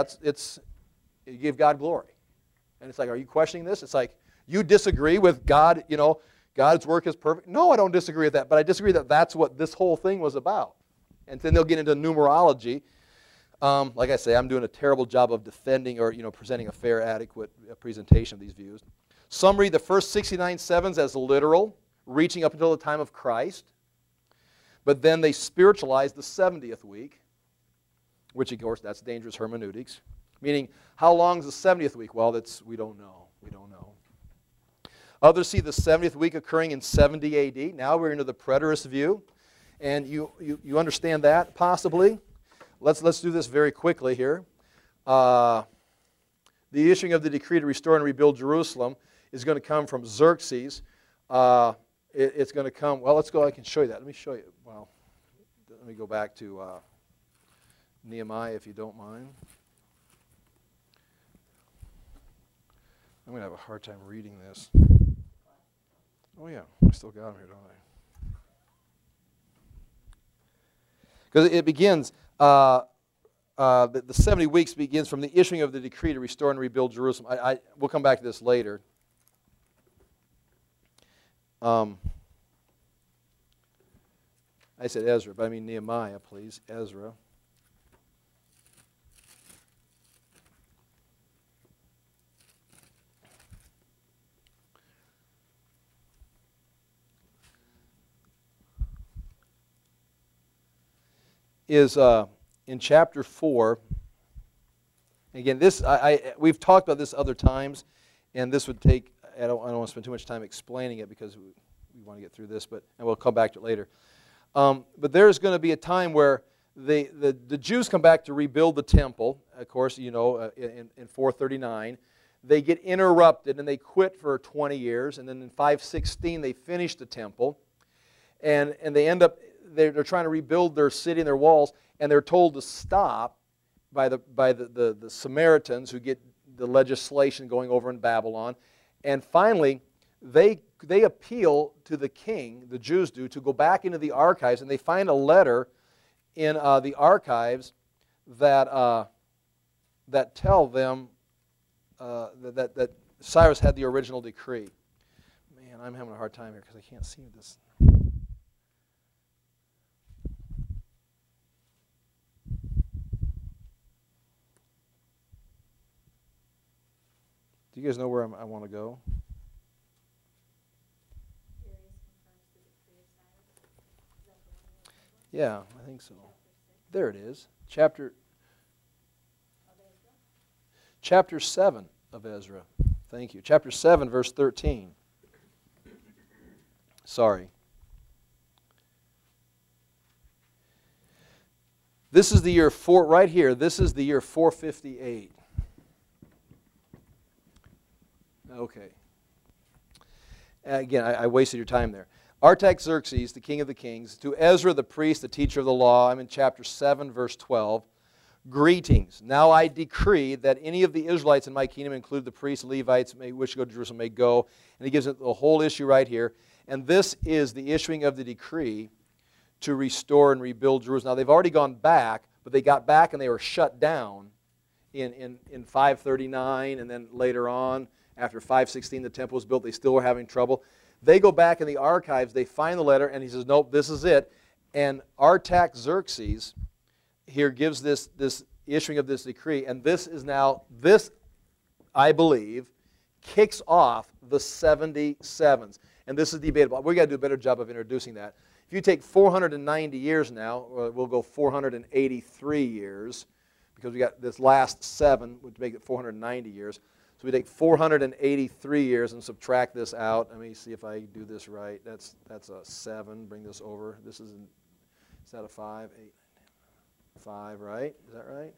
you give God glory. And it's like, are you questioning this? It's like, you disagree with God, you know, God's work is perfect. No, I don't disagree with that, but I disagree that that's what this whole thing was about. And then they'll get into numerology. Like I say, I'm doing a terrible job of defending or, you know, presenting a fair, adequate presentation of these views. Some read the first 69 sevens as literal, reaching up until the time of Christ. But then they spiritualize the 70th week, which, of course, that's dangerous hermeneutics. Meaning, how long is the 70th week? Well, we don't know. We don't know. Others see the 70th week occurring in 70 A.D. Now we're into the preterist view. And you understand that, possibly? Let's do this very quickly here. The issuing of the decree to restore and rebuild Jerusalem is going to come from Xerxes. It's going to come, well, let's go, I can show you that. Let me show you. Well, let me go back to Nehemiah, if you don't mind. I'm going to have a hard time reading this. Oh, yeah, I still got them here, don't I? Because it begins, the 70 weeks begins from the issuing of the decree to restore and rebuild Jerusalem. We'll come back to this later. I said Ezra, but I mean Nehemiah, please. Ezra. Is in chapter 4. Again, this we've talked about this other times, and this would take. I don't want to spend too much time explaining it because we want to get through this, and we'll come back to it later. But there's going to be a time where the Jews come back to rebuild the temple. Of course, you know, in 439, they get interrupted and they quit for 20 years, and then in 516 they finish the temple, and they end up. They're trying to rebuild their city and their walls, and they're told to stop by the Samaritans who get the legislation going over in Babylon. And finally, they appeal to the king, the Jews do, to go back into the archives, and they find a letter in the archives that tell them that Cyrus had the original decree. Man, I'm having a hard time here because I can't see this. Do you guys know where I want to go? Yeah, I think so. There it is. Chapter 7 of Ezra. Thank you. Chapter 7, verse 13. Sorry. This is the year right here. This is the year 458. Okay. Again, I wasted your time there. Artaxerxes, the king of the kings, to Ezra the priest, the teacher of the law, I'm in chapter 7, verse 12. Greetings. Now I decree that any of the Israelites in my kingdom, include the priests, Levites, which go to Jerusalem, may go. And he gives it the whole issue right here. And this is the issuing of the decree to restore and rebuild Jerusalem. Now they've already gone back, but they got back and they were shut down in 539, and then later on, after 516 the temple was built, they still were having trouble. They go back in the archives, they find the letter, and he says, nope, this is it. And Artaxerxes here gives this issuing of this decree, and this, I believe, kicks off the 77s. And this is debatable. We've got to do a better job of introducing that. If you take 490 years now, we'll go 483 years, because we got this last 7, which make it 490 years. So we take 483 years and subtract this out. Let me see if I do this right. That's a 7. Bring this over. Is that a 5? 8, 5, right? Is that right?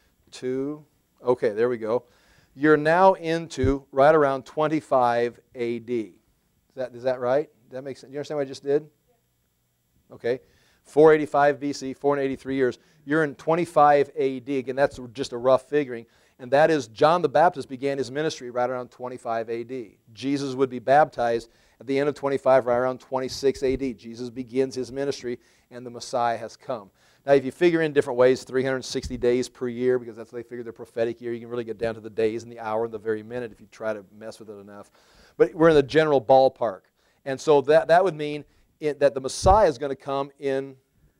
2. Okay, there we go. You're now into right around 25 A.D. Is that right? Does that make sense? You understand what I just did? Okay. 485 B.C., 483 years. You're in 25 A.D. Again, that's just a rough figuring. And that is John the Baptist began his ministry right around 25 A.D. Jesus would be baptized at the end of 25, right around 26 A.D. Jesus begins his ministry, and the Messiah has come. Now, if you figure in different ways, 360 days per year, because that's what they figure their prophetic year, you can really get down to the days and the hour and the very minute if you try to mess with it enough. But we're in the general ballpark. And so that would mean that the Messiah is going to come in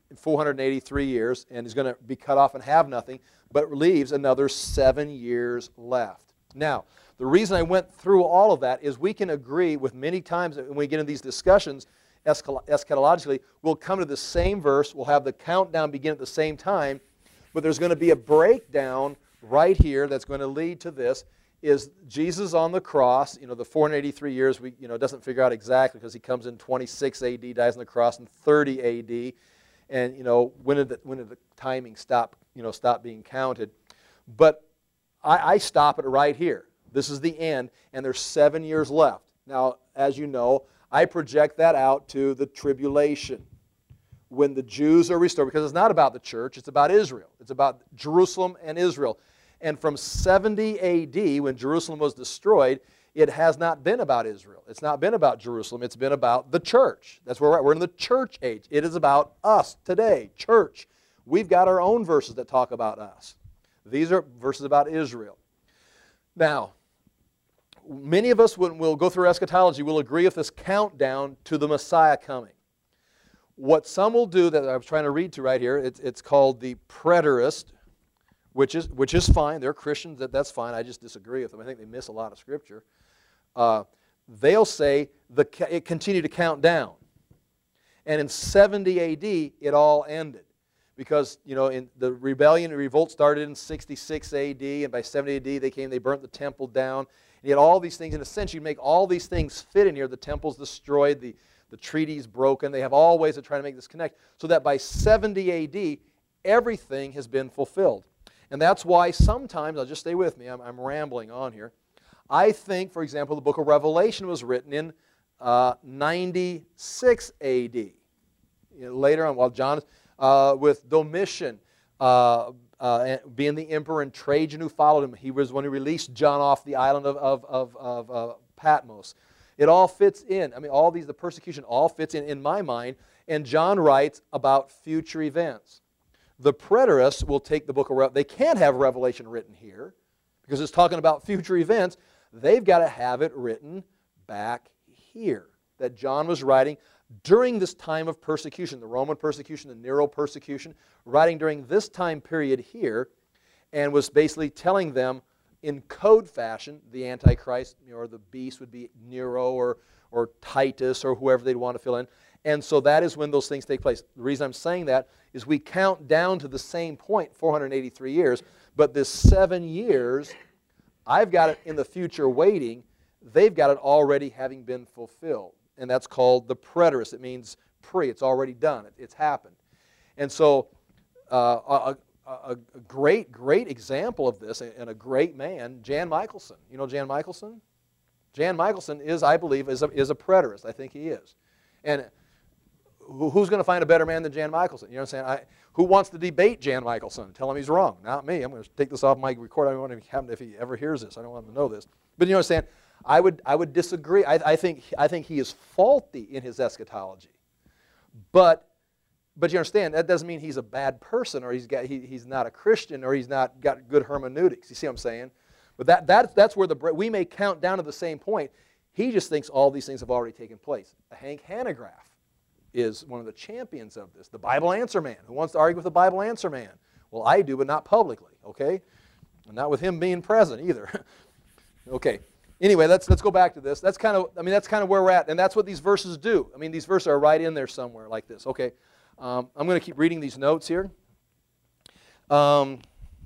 483 years and is going to be cut off and have nothing, but leaves another 7 years left. Now, the reason I went through all of that is we can agree with many times when we get into these discussions eschatologically, we'll come to the same verse, we'll have the countdown begin at the same time, but there's going to be a breakdown right here that's going to lead to this, is Jesus on the cross, the 483 years, doesn't figure out exactly because he comes in 26 A.D., dies on the cross in 30 A.D., and, when did the timing stop being counted? But I stop it right here. This is the end, and there's 7 years left. Now, as you know, I project that out to the tribulation, when the Jews are restored, because it's not about the church, it's about Israel. It's about Jerusalem and Israel. And from 70 A.D., when Jerusalem was destroyed, it has not been about Israel. It's not been about Jerusalem. It's been about the church. That's where we're at. We're in the church age. It is about us today, church. We've got our own verses that talk about us. These are verses about Israel. Now, many of us, when we'll go through eschatology, will agree with this countdown to the Messiah coming. What some will do, that I was trying to read to right here, it's called the preterist, which is fine. They're Christians, that's fine. I just disagree with them. I think they miss a lot of Scripture. They'll say it continued to count down. And in 70 A.D., it all ended. Because, in the rebellion and revolt started in 66 A.D., and by 70 A.D. they burnt the temple down. And yet all these things, in a sense, you make all these things fit in here. The temple's destroyed, the treaty's broken. They have all ways of trying to make this connect. So that by 70 A.D., everything has been fulfilled. And that's why sometimes, I'll just stay with me, I'm rambling on here. I think, for example, the book of Revelation was written in 96 A.D. Later on, while John, with Domitian being the emperor, and Trajan who followed him, he was when he released John off the island of Patmos. It all fits in. I mean, the persecution all fits in my mind. And John writes about future events. The preterists will take the book of Revelation. They can't have Revelation written here because it's talking about future events. They've got to have it written back here, that John was writing during this time of persecution, the Roman persecution, the Nero persecution, writing during this time period here, and was basically telling them in code fashion, the Antichrist or the beast would be Nero or Titus or whoever they'd want to fill in. And so that is when those things take place. The reason I'm saying that is we count down to the same point, 483 years, but this 7 years, I've got it in the future waiting. They've got it already having been fulfilled. And that's called the preterist. It means pre. It's already done. It's happened. And so a great example of this, and a great man, Jan Michelson. You know Jan Michelson? Jan Michelson is, I believe, is a preterist. I think he is. And who's going to find a better man than Jan Michelson? You know what I'm saying? Who wants to debate Jan Michelson? Tell him he's wrong. Not me. I'm going to take this off my record. I don't want him to happen if he ever hears this. I don't want him to know this. But you know what I'm saying? I would disagree. I think he is faulty in his eschatology. But you understand, that doesn't mean he's a bad person or he's not a Christian or he's not got good hermeneutics. You see what I'm saying? But that's where we may count down to the same point. He just thinks all these things have already taken place. Hank Hanegraaff is one of the champions of this. The Bible Answer Man. Who wants to argue with the Bible Answer Man? Well, I do, but not publicly, okay? And not with him being present either. Okay. Anyway, let's go back to this. That's kind of where we're at, and that's what these verses do. I mean, these verses are right in there somewhere like this. Okay. I'm going to keep reading these notes here. I'm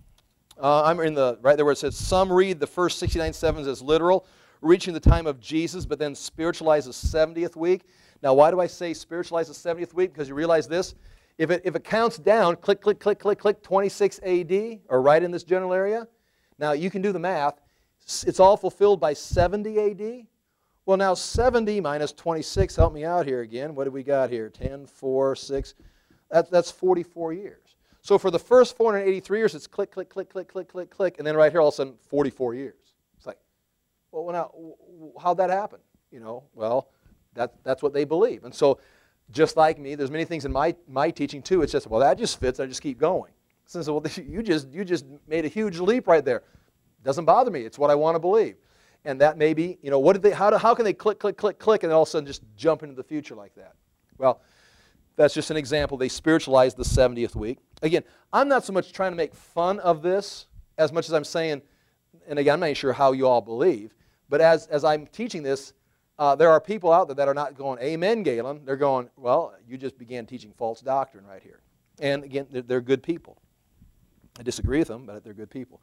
in the right there where it says, some read the first 69 sevens as literal, reaching the time of Jesus, but then spiritualize the 70th week. Now, why do I say spiritualize the 70th week? Because you realize this. If it counts down, click, 26 AD, or right in this general area, now you can do the math. It's all fulfilled by 70 AD. Well, now 70 minus 26, help me out here again. What do we got here? 10, 4, 6. That's 44 years. So for the first 483 years, it's click, and then right here all of a sudden 44 years. It's like, well, now, how'd that happen? You know, well, that's what they believe. And so just like me, there's many things in my teaching too. It's just, well, that just fits. I just keep going. So, well, you just made a huge leap right there. Doesn't bother me. It's what I want to believe. And that may be, you know, how can they click, and all of a sudden just jump into the future like that? Well, that's just an example. They spiritualized the 70th week. Again, I'm not so much trying to make fun of this as much as I'm saying, and again, I'm not sure how you all believe, but as I'm teaching this, there are people out there that are not going, amen, Galen. They're going, well, you just began teaching false doctrine right here. And again, they're good people. I disagree with them, but they're good people.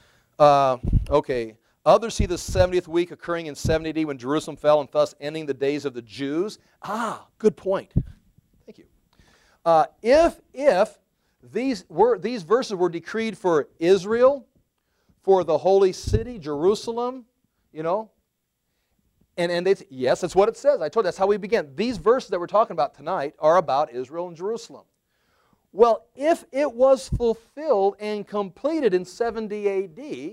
Okay. Others see the 70th week occurring in 70 AD when Jerusalem fell and thus ending the days of the Jews. Good point. Thank you. If these verses were decreed for Israel, for the holy city, Jerusalem, you know, and yes, that's what it says. I told you, that's how we began. These verses that we're talking about tonight are about Israel and Jerusalem. Well, if it was fulfilled and completed in 70 AD,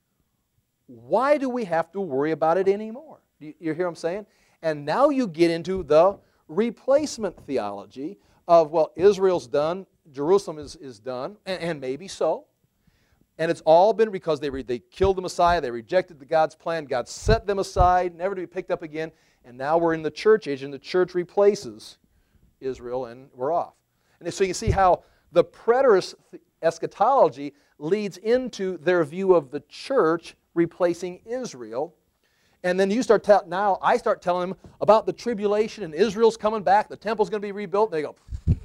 why do we have to worry about it anymore? You hear what I'm saying? And now you get into the replacement theology of, well, Israel's done, Jerusalem is done, and maybe so. And it's all been because they killed the Messiah, they rejected God's plan, God set them aside, never to be picked up again, and now we're in the church age, and the church replaces Israel, and we're off. And so you can see how the preterist eschatology leads into their view of the church replacing Israel. And then you start now I start telling them about the tribulation and Israel's coming back, the temple's going to be rebuilt, and they go,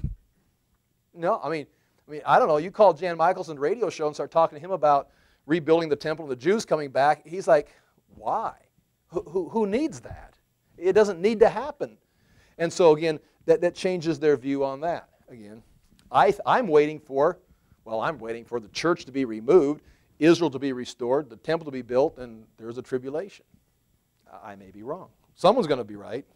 no, I mean, I don't know, you call Jan Michelson radio show and start talking to him about rebuilding the temple and the Jews coming back, he's like, why? Who needs that? It doesn't need to happen. And so again, that changes their view on that. Again, I'm waiting for the church to be removed, Israel to be restored, the temple to be built, and there's a tribulation. I may be wrong. Someone's going to be right.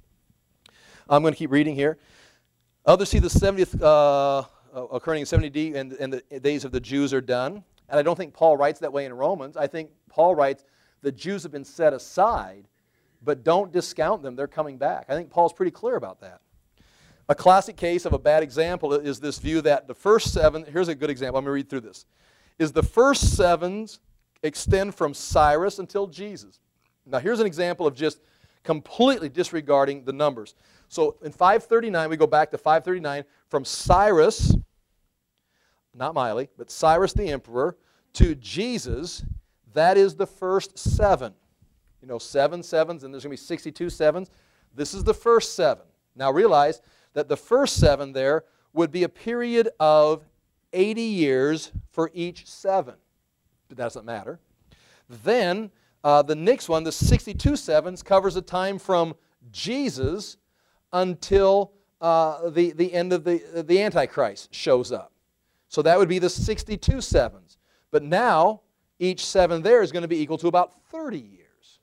I'm going to keep reading here. Others see the 70th occurring in 70 AD and the days of the Jews are done. And I don't think Paul writes that way in Romans. I think Paul writes the Jews have been set aside, but don't discount them. They're coming back. I think Paul's pretty clear about that. A classic case of a bad example is this view that the first 7, here's a good example, I'm going to read through this, is the first 7s extend from Cyrus until Jesus. Now here's an example of just completely disregarding the numbers. So in 539, we go back to 539, from Cyrus, not Miley, but Cyrus the emperor, to Jesus, That is the first 7. You know, 7 sevens, and there's going to be 62 sevens. This is the first 7. Now realize that the first 7 there would be a period of 80 years for each 7. But that doesn't matter. Then the next one, the 62 sevens, covers the time from Jesus until the end of the Antichrist shows up. So that would be the 62 sevens. But now, each 7 there is going to be equal to about 30 years.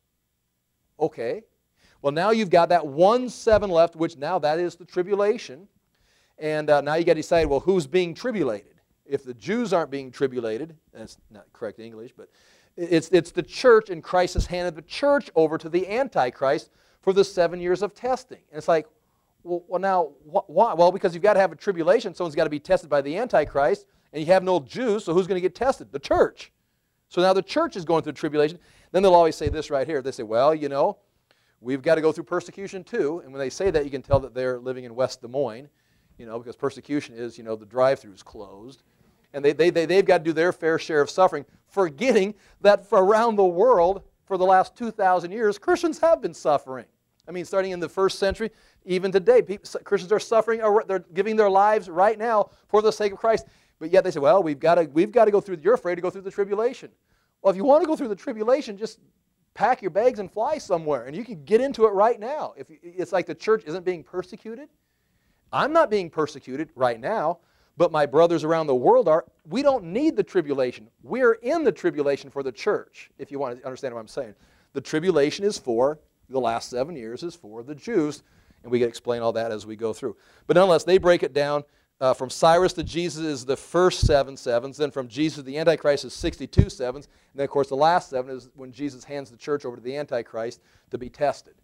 Okay. Well, now you've got that 1 7 left, which now that is the tribulation. And now you got to decide, well, who's being tribulated? If the Jews aren't being tribulated, that's not correct English, but it's the church, and Christ has handed the church over to the Antichrist for the 7 years of testing. And it's like, well now, why? Well, because you've got to have a tribulation. Someone's got to be tested by the Antichrist, and you have no Jews, so who's going to get tested? The church. So now the church is going through tribulation. Then they'll always say this right here. They say, well, you know, we've got to go through persecution too. And when they say that, you can tell that they're living in West Des Moines, you know, because persecution is, you know, the drive-thru's closed. And they've got to do their fair share of suffering, forgetting that around the world for the last 2,000 years, Christians have been suffering. I mean, starting in the first century, even today, Christians are suffering. They're giving their lives right now for the sake of Christ. But yet they say, well, we've got to go through, you're afraid to go through the tribulation. Well, if you want to go through the tribulation, just pack your bags and fly somewhere, and you can get into it right now. It's like the church isn't being persecuted. I'm not being persecuted right now, but my brothers around the world are. We don't need the tribulation. We're in the tribulation for the church, if you want to understand what I'm saying. The tribulation is for, the last 7 years is for the Jews, and we can explain all that as we go through. But nonetheless, they break it down. From Cyrus to Jesus is the first 7 sevens. Then from Jesus to the Antichrist is 62 sevens. And then, of course, the last 7 is when Jesus hands the church over to the Antichrist to be tested.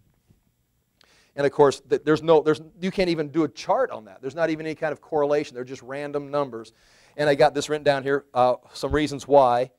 And, of course, you can't even do a chart on that. There's not even any kind of correlation. They're just random numbers. And I got this written down here, some reasons why.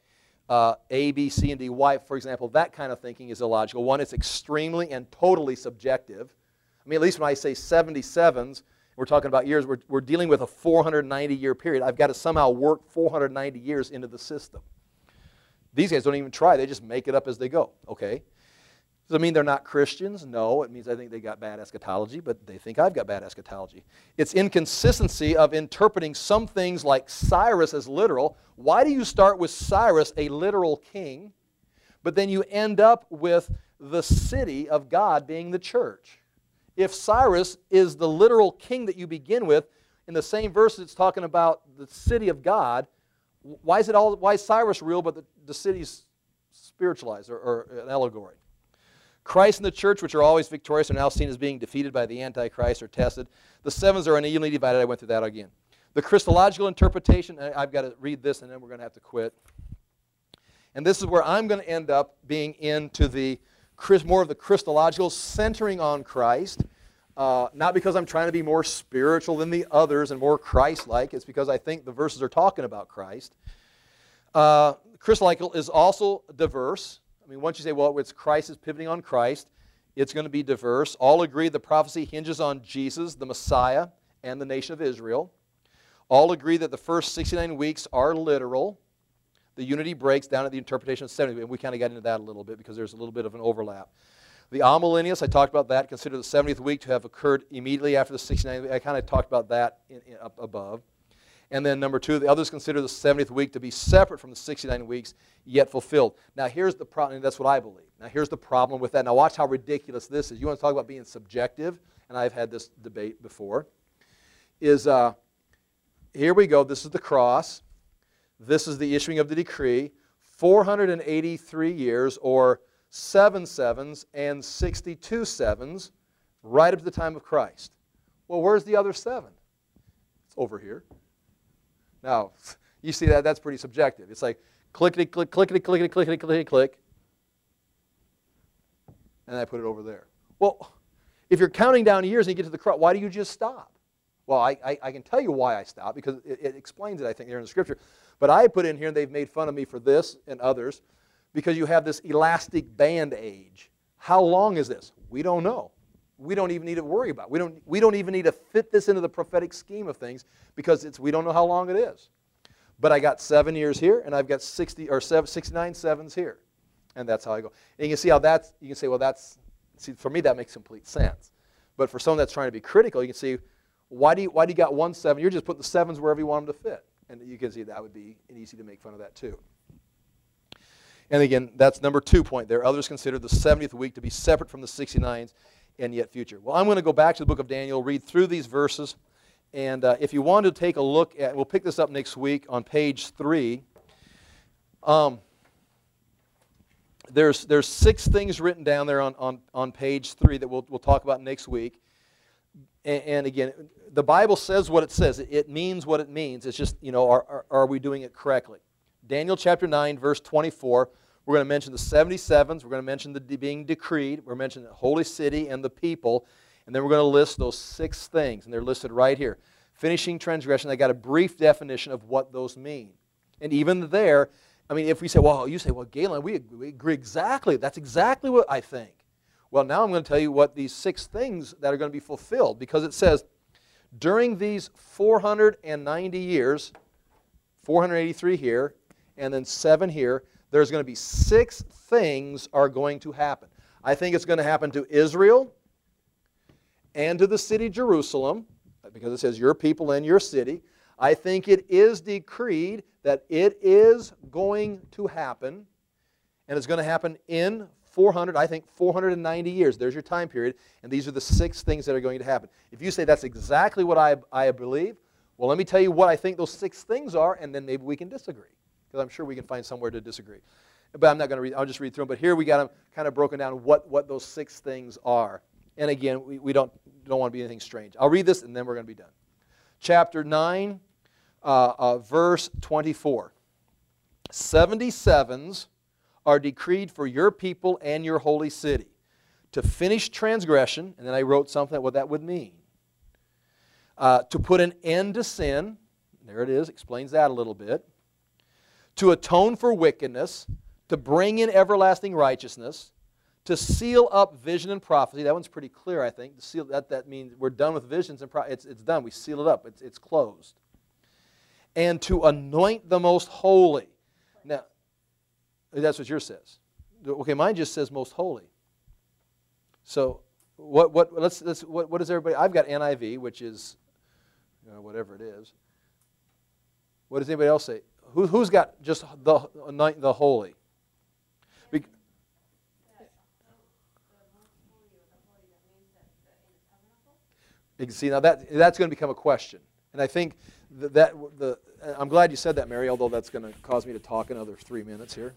A, B, C, and D, why, for example, that kind of thinking is illogical. One, it's extremely and totally subjective. I mean, at least when I say 77s, we're talking about years, we're dealing with a 490-year period. I've got to somehow work 490 years into the system. These guys don't even try. They just make it up as they go. Okay. Does it mean they're not Christians? No. It means I think they got bad eschatology, but they think I've got bad eschatology. It's inconsistency of interpreting some things like Cyrus as literal. Why do you start with Cyrus, a literal king, but then you end up with the city of God being the church? If Cyrus is the literal king that you begin with, in the same verse it's talking about the city of God, why is Cyrus real but the city's spiritualized or an allegory? Christ and the church, which are always victorious, are now seen as being defeated by the Antichrist or tested. The 7s are unevenly divided. I went through that again. The Christological interpretation, I've got to read this and then we're going to have to quit. And this is where I'm going to end up being into more of the Christological, centering on Christ. Not because I'm trying to be more spiritual than the others and more Christ-like. It's because I think the verses are talking about Christ. Christological is also diverse. I mean, once you say, well, it's Christ is pivoting on Christ, it's going to be diverse. All agree the prophecy hinges on Jesus, the Messiah, and the nation of Israel. All agree that the first 69 weeks are literal. The unity breaks down at the interpretation of 70. And we kind of got into that a little bit because there's a little bit of an overlap. The amillennialists, I talked about that, consider the 70th week to have occurred immediately after the 69th week. I kind of talked about that up above. And then number 2, the others consider the 70th week to be separate from the 69 weeks, yet fulfilled. Now here's the problem, and that's what I believe. Now here's the problem with that. Now watch how ridiculous this is. You want to talk about being subjective, and I've had this debate before, here we go. This is the cross. This is the issuing of the decree. 483 years, or 7 sevens and 62 sevens, right up to the time of Christ. Well, where's the other 7? It's over here. Now, you see that's pretty subjective. It's like clickety-click, clickety-clickety, clickety-clickety-click, and I put it over there. Well, if you're counting down years and you get to the cross, why do you just stop? Well, I can tell you why I stopped because it explains it, I think, there in the Scripture. But I put in here, and they've made fun of me for this and others, because you have this elastic band age. How long is this? We don't know. We don't even need to worry about it. We don't even need to fit this into the prophetic scheme of things because we don't know how long it is. But I got 7 years here, and I've got 69 sevens here. And that's how I go. And you can see how that's, you can say, well, that's, see, for me that makes complete sense. But for someone that's trying to be critical, you can see, why do you got 1 7? You're just putting the sevens wherever you want them to fit. And you can see that would be easy to make fun of that too. And again, that's number 2 point there. Others consider the 70th week to be separate from the 69s and yet future. Well, I'm going to go back to the book of Daniel, read through these verses. And if you want to take a look at, we'll pick this up next week on page 3. There's 6 things written down there on page 3 that we'll talk about next week. And again, the Bible says what it says. It means what it means. It's just, you know, are we doing it correctly? Daniel chapter 9, verse 24, we're going to mention the 77s. We're going to mention the being decreed. We're mentioning the holy city and the people. And then we're going to list those 6 things. And they're listed right here. Finishing transgression, I got a brief definition of what those mean. And even there, I mean, if we say, well, you say, well, Galen, we agree exactly. That's exactly what I think. Well, now I'm going to tell you what these 6 things that are going to be fulfilled. Because it says, during these 490 years, 483 here, and then 7 here, there's going to be 6 things are going to happen. I think it's going to happen to Israel and to the city Jerusalem, because it says your people and your city. I think it is decreed that it is going to happen, and it's going to happen in 490 years. There's your time period, and these are the 6 things that are going to happen. If you say that's exactly what I believe, well, let me tell you what I think those 6 things are, and then maybe we can disagree, because I'm sure we can find somewhere to disagree. But I'm not going to read, I'll just read through them. But here we got them kind of broken down what those 6 things are. And again, we don't want to be anything strange. I'll read this, and then we're going to be done. Chapter 9, verse 24. 77s are decreed for your people and your holy city to finish transgression, and then I wrote something what that would mean. To put an end to sin, there it is, explains that a little bit. To atone for wickedness, to bring in everlasting righteousness, to seal up vision and prophecy. That one's pretty clear, I think. To seal that means we're done with visions and it's done. We seal it up. It's closed. And to anoint the most holy. Now, that's what yours says. Okay, mine just says most holy. So what does everybody? I've got NIV, which is whatever it is. What does anybody else say? Who's got just the anoint the holy? You can see now that's going to become a question, and I think I'm glad you said that, Mary. Although that's going to cause me to talk another 3 minutes here.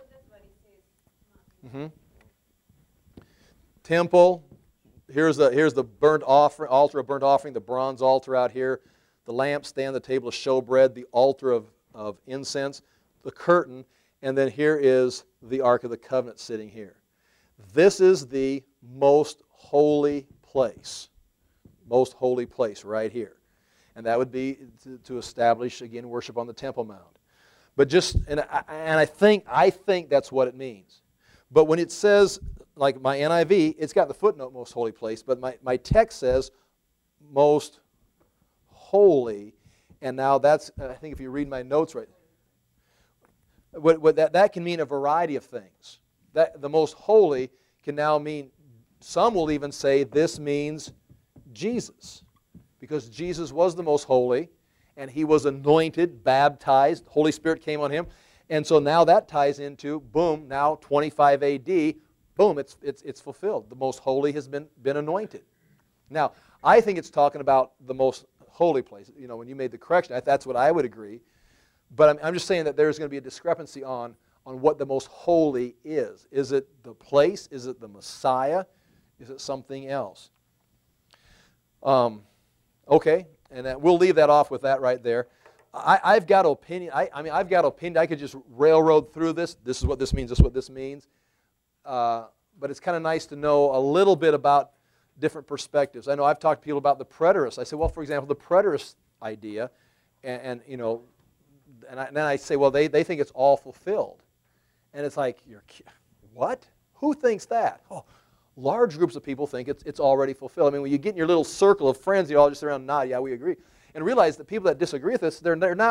Temple. Here's the burnt offering, altar of burnt offering, the bronze altar out here, the lampstand, the table of showbread, the altar of incense, the curtain, and then here is the Ark of the Covenant sitting here. This is the most holy place. Most holy place right here. And that would be to establish, again, worship on the Temple Mount. But I think that's what it means. But when it says, like my NIV, it's got the footnote, most holy place, but my text says most holy. And now that's, I think if you read my notes right, that can mean a variety of things. The most holy can now mean, some will even say this means Jesus, because Jesus was the most holy, and he was anointed, baptized, Holy Spirit came on him, and so now that ties into, boom, now 25 AD, boom, it's fulfilled. The most holy has been anointed. Now, I think it's talking about the most holy place. You know, when you made the correction, that's what I would agree, but I'm just saying that there's going to be a discrepancy on what the most holy is. Is it the place? Is it the Messiah? Is it something else? Okay, and we'll leave that off with that right there. I've got opinion. I've got opinion. I could just railroad through this. This is what this means. This is what this means. But it's kind of nice to know a little bit about different perspectives. I know I've talked to people about the preterist. I say, well, for example, the preterist idea, and then I say, well, they think it's all fulfilled, and it's like, what? Who thinks that? Oh. Large groups of people think it's already fulfilled. I mean, when you get in your little circle of friends, you all just around nod, yeah, we agree. And realize that people that disagree with this, they're not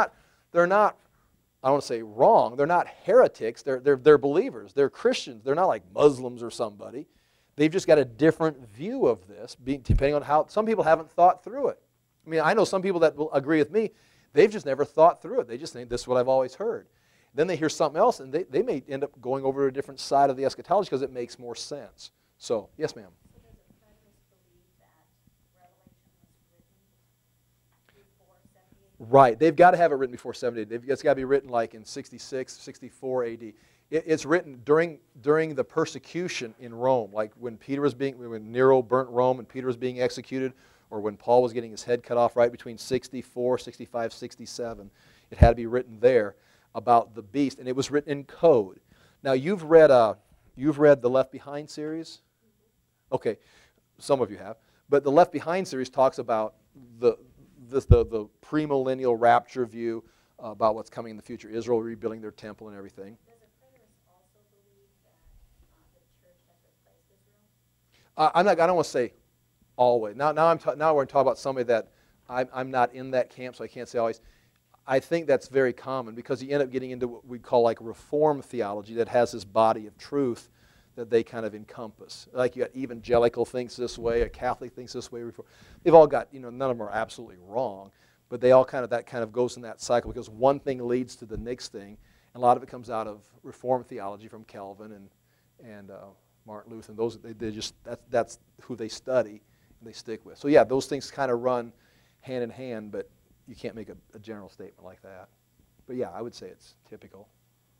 they're not, I don't want to say wrong, they're not heretics, they're believers, they're Christians, they're not like Muslims or somebody. They've just got a different view of this, depending on how, some people haven't thought through it. I mean, I know some people that will agree with me, they've just never thought through it. They just think this is what I've always heard. Then they hear something else, and they may end up going over to a different side of the eschatology because it makes more sense. So, yes, ma'am. So does a preterist believe that Revelation was written before 70 AD? Right. They've got to have it written before 70 AD. It's got to be written like in 66, 64 AD. It's written during the persecution in Rome, like when Nero burnt Rome and Peter was being executed, or when Paul was getting his head cut off right between 64, 65, 67. It had to be written there about the beast, and it was written in code. Now, you've read the Left Behind series? Okay, some of you have. But the Left Behind series talks about the premillennial rapture view about what's coming in the future, Israel rebuilding their temple and everything. Does a preterist also believe that the church has replaced Israel? I don't want to say always. Now we're going to talk about somebody that I'm not in that camp, so I can't say always. I think that's very common because you end up getting into what we call like Reformed theology that has this body of truth that they kind of encompass. Like you got evangelical thinks this way, a Catholic thinks this way. They've all got, none of them are absolutely wrong, but they all that kind of goes in that cycle because one thing leads to the next thing. And a lot of it comes out of Reformed theology from Calvin and Martin Luther. And that's who they study and they stick with. So yeah, those things kind of run hand in hand, but you can't make a general statement like that. But yeah, I would say it's typical.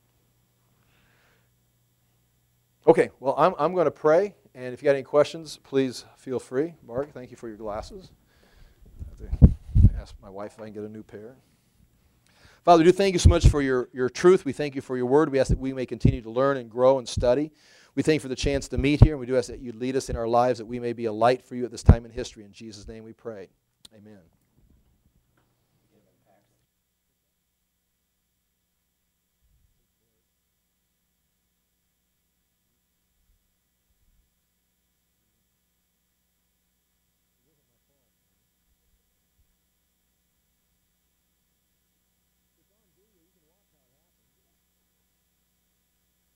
Okay, well, I'm going to pray, and if you got any questions, please feel free. Mark, thank you for your glasses. I have to ask my wife if I can get a new pair. Father, we do thank you so much for your truth. We thank you for your word. We ask that we may continue to learn and grow and study. We thank you for the chance to meet here, and we do ask that you lead us in our lives, that we may be a light for you at this time in history. In Jesus' name we pray. Amen.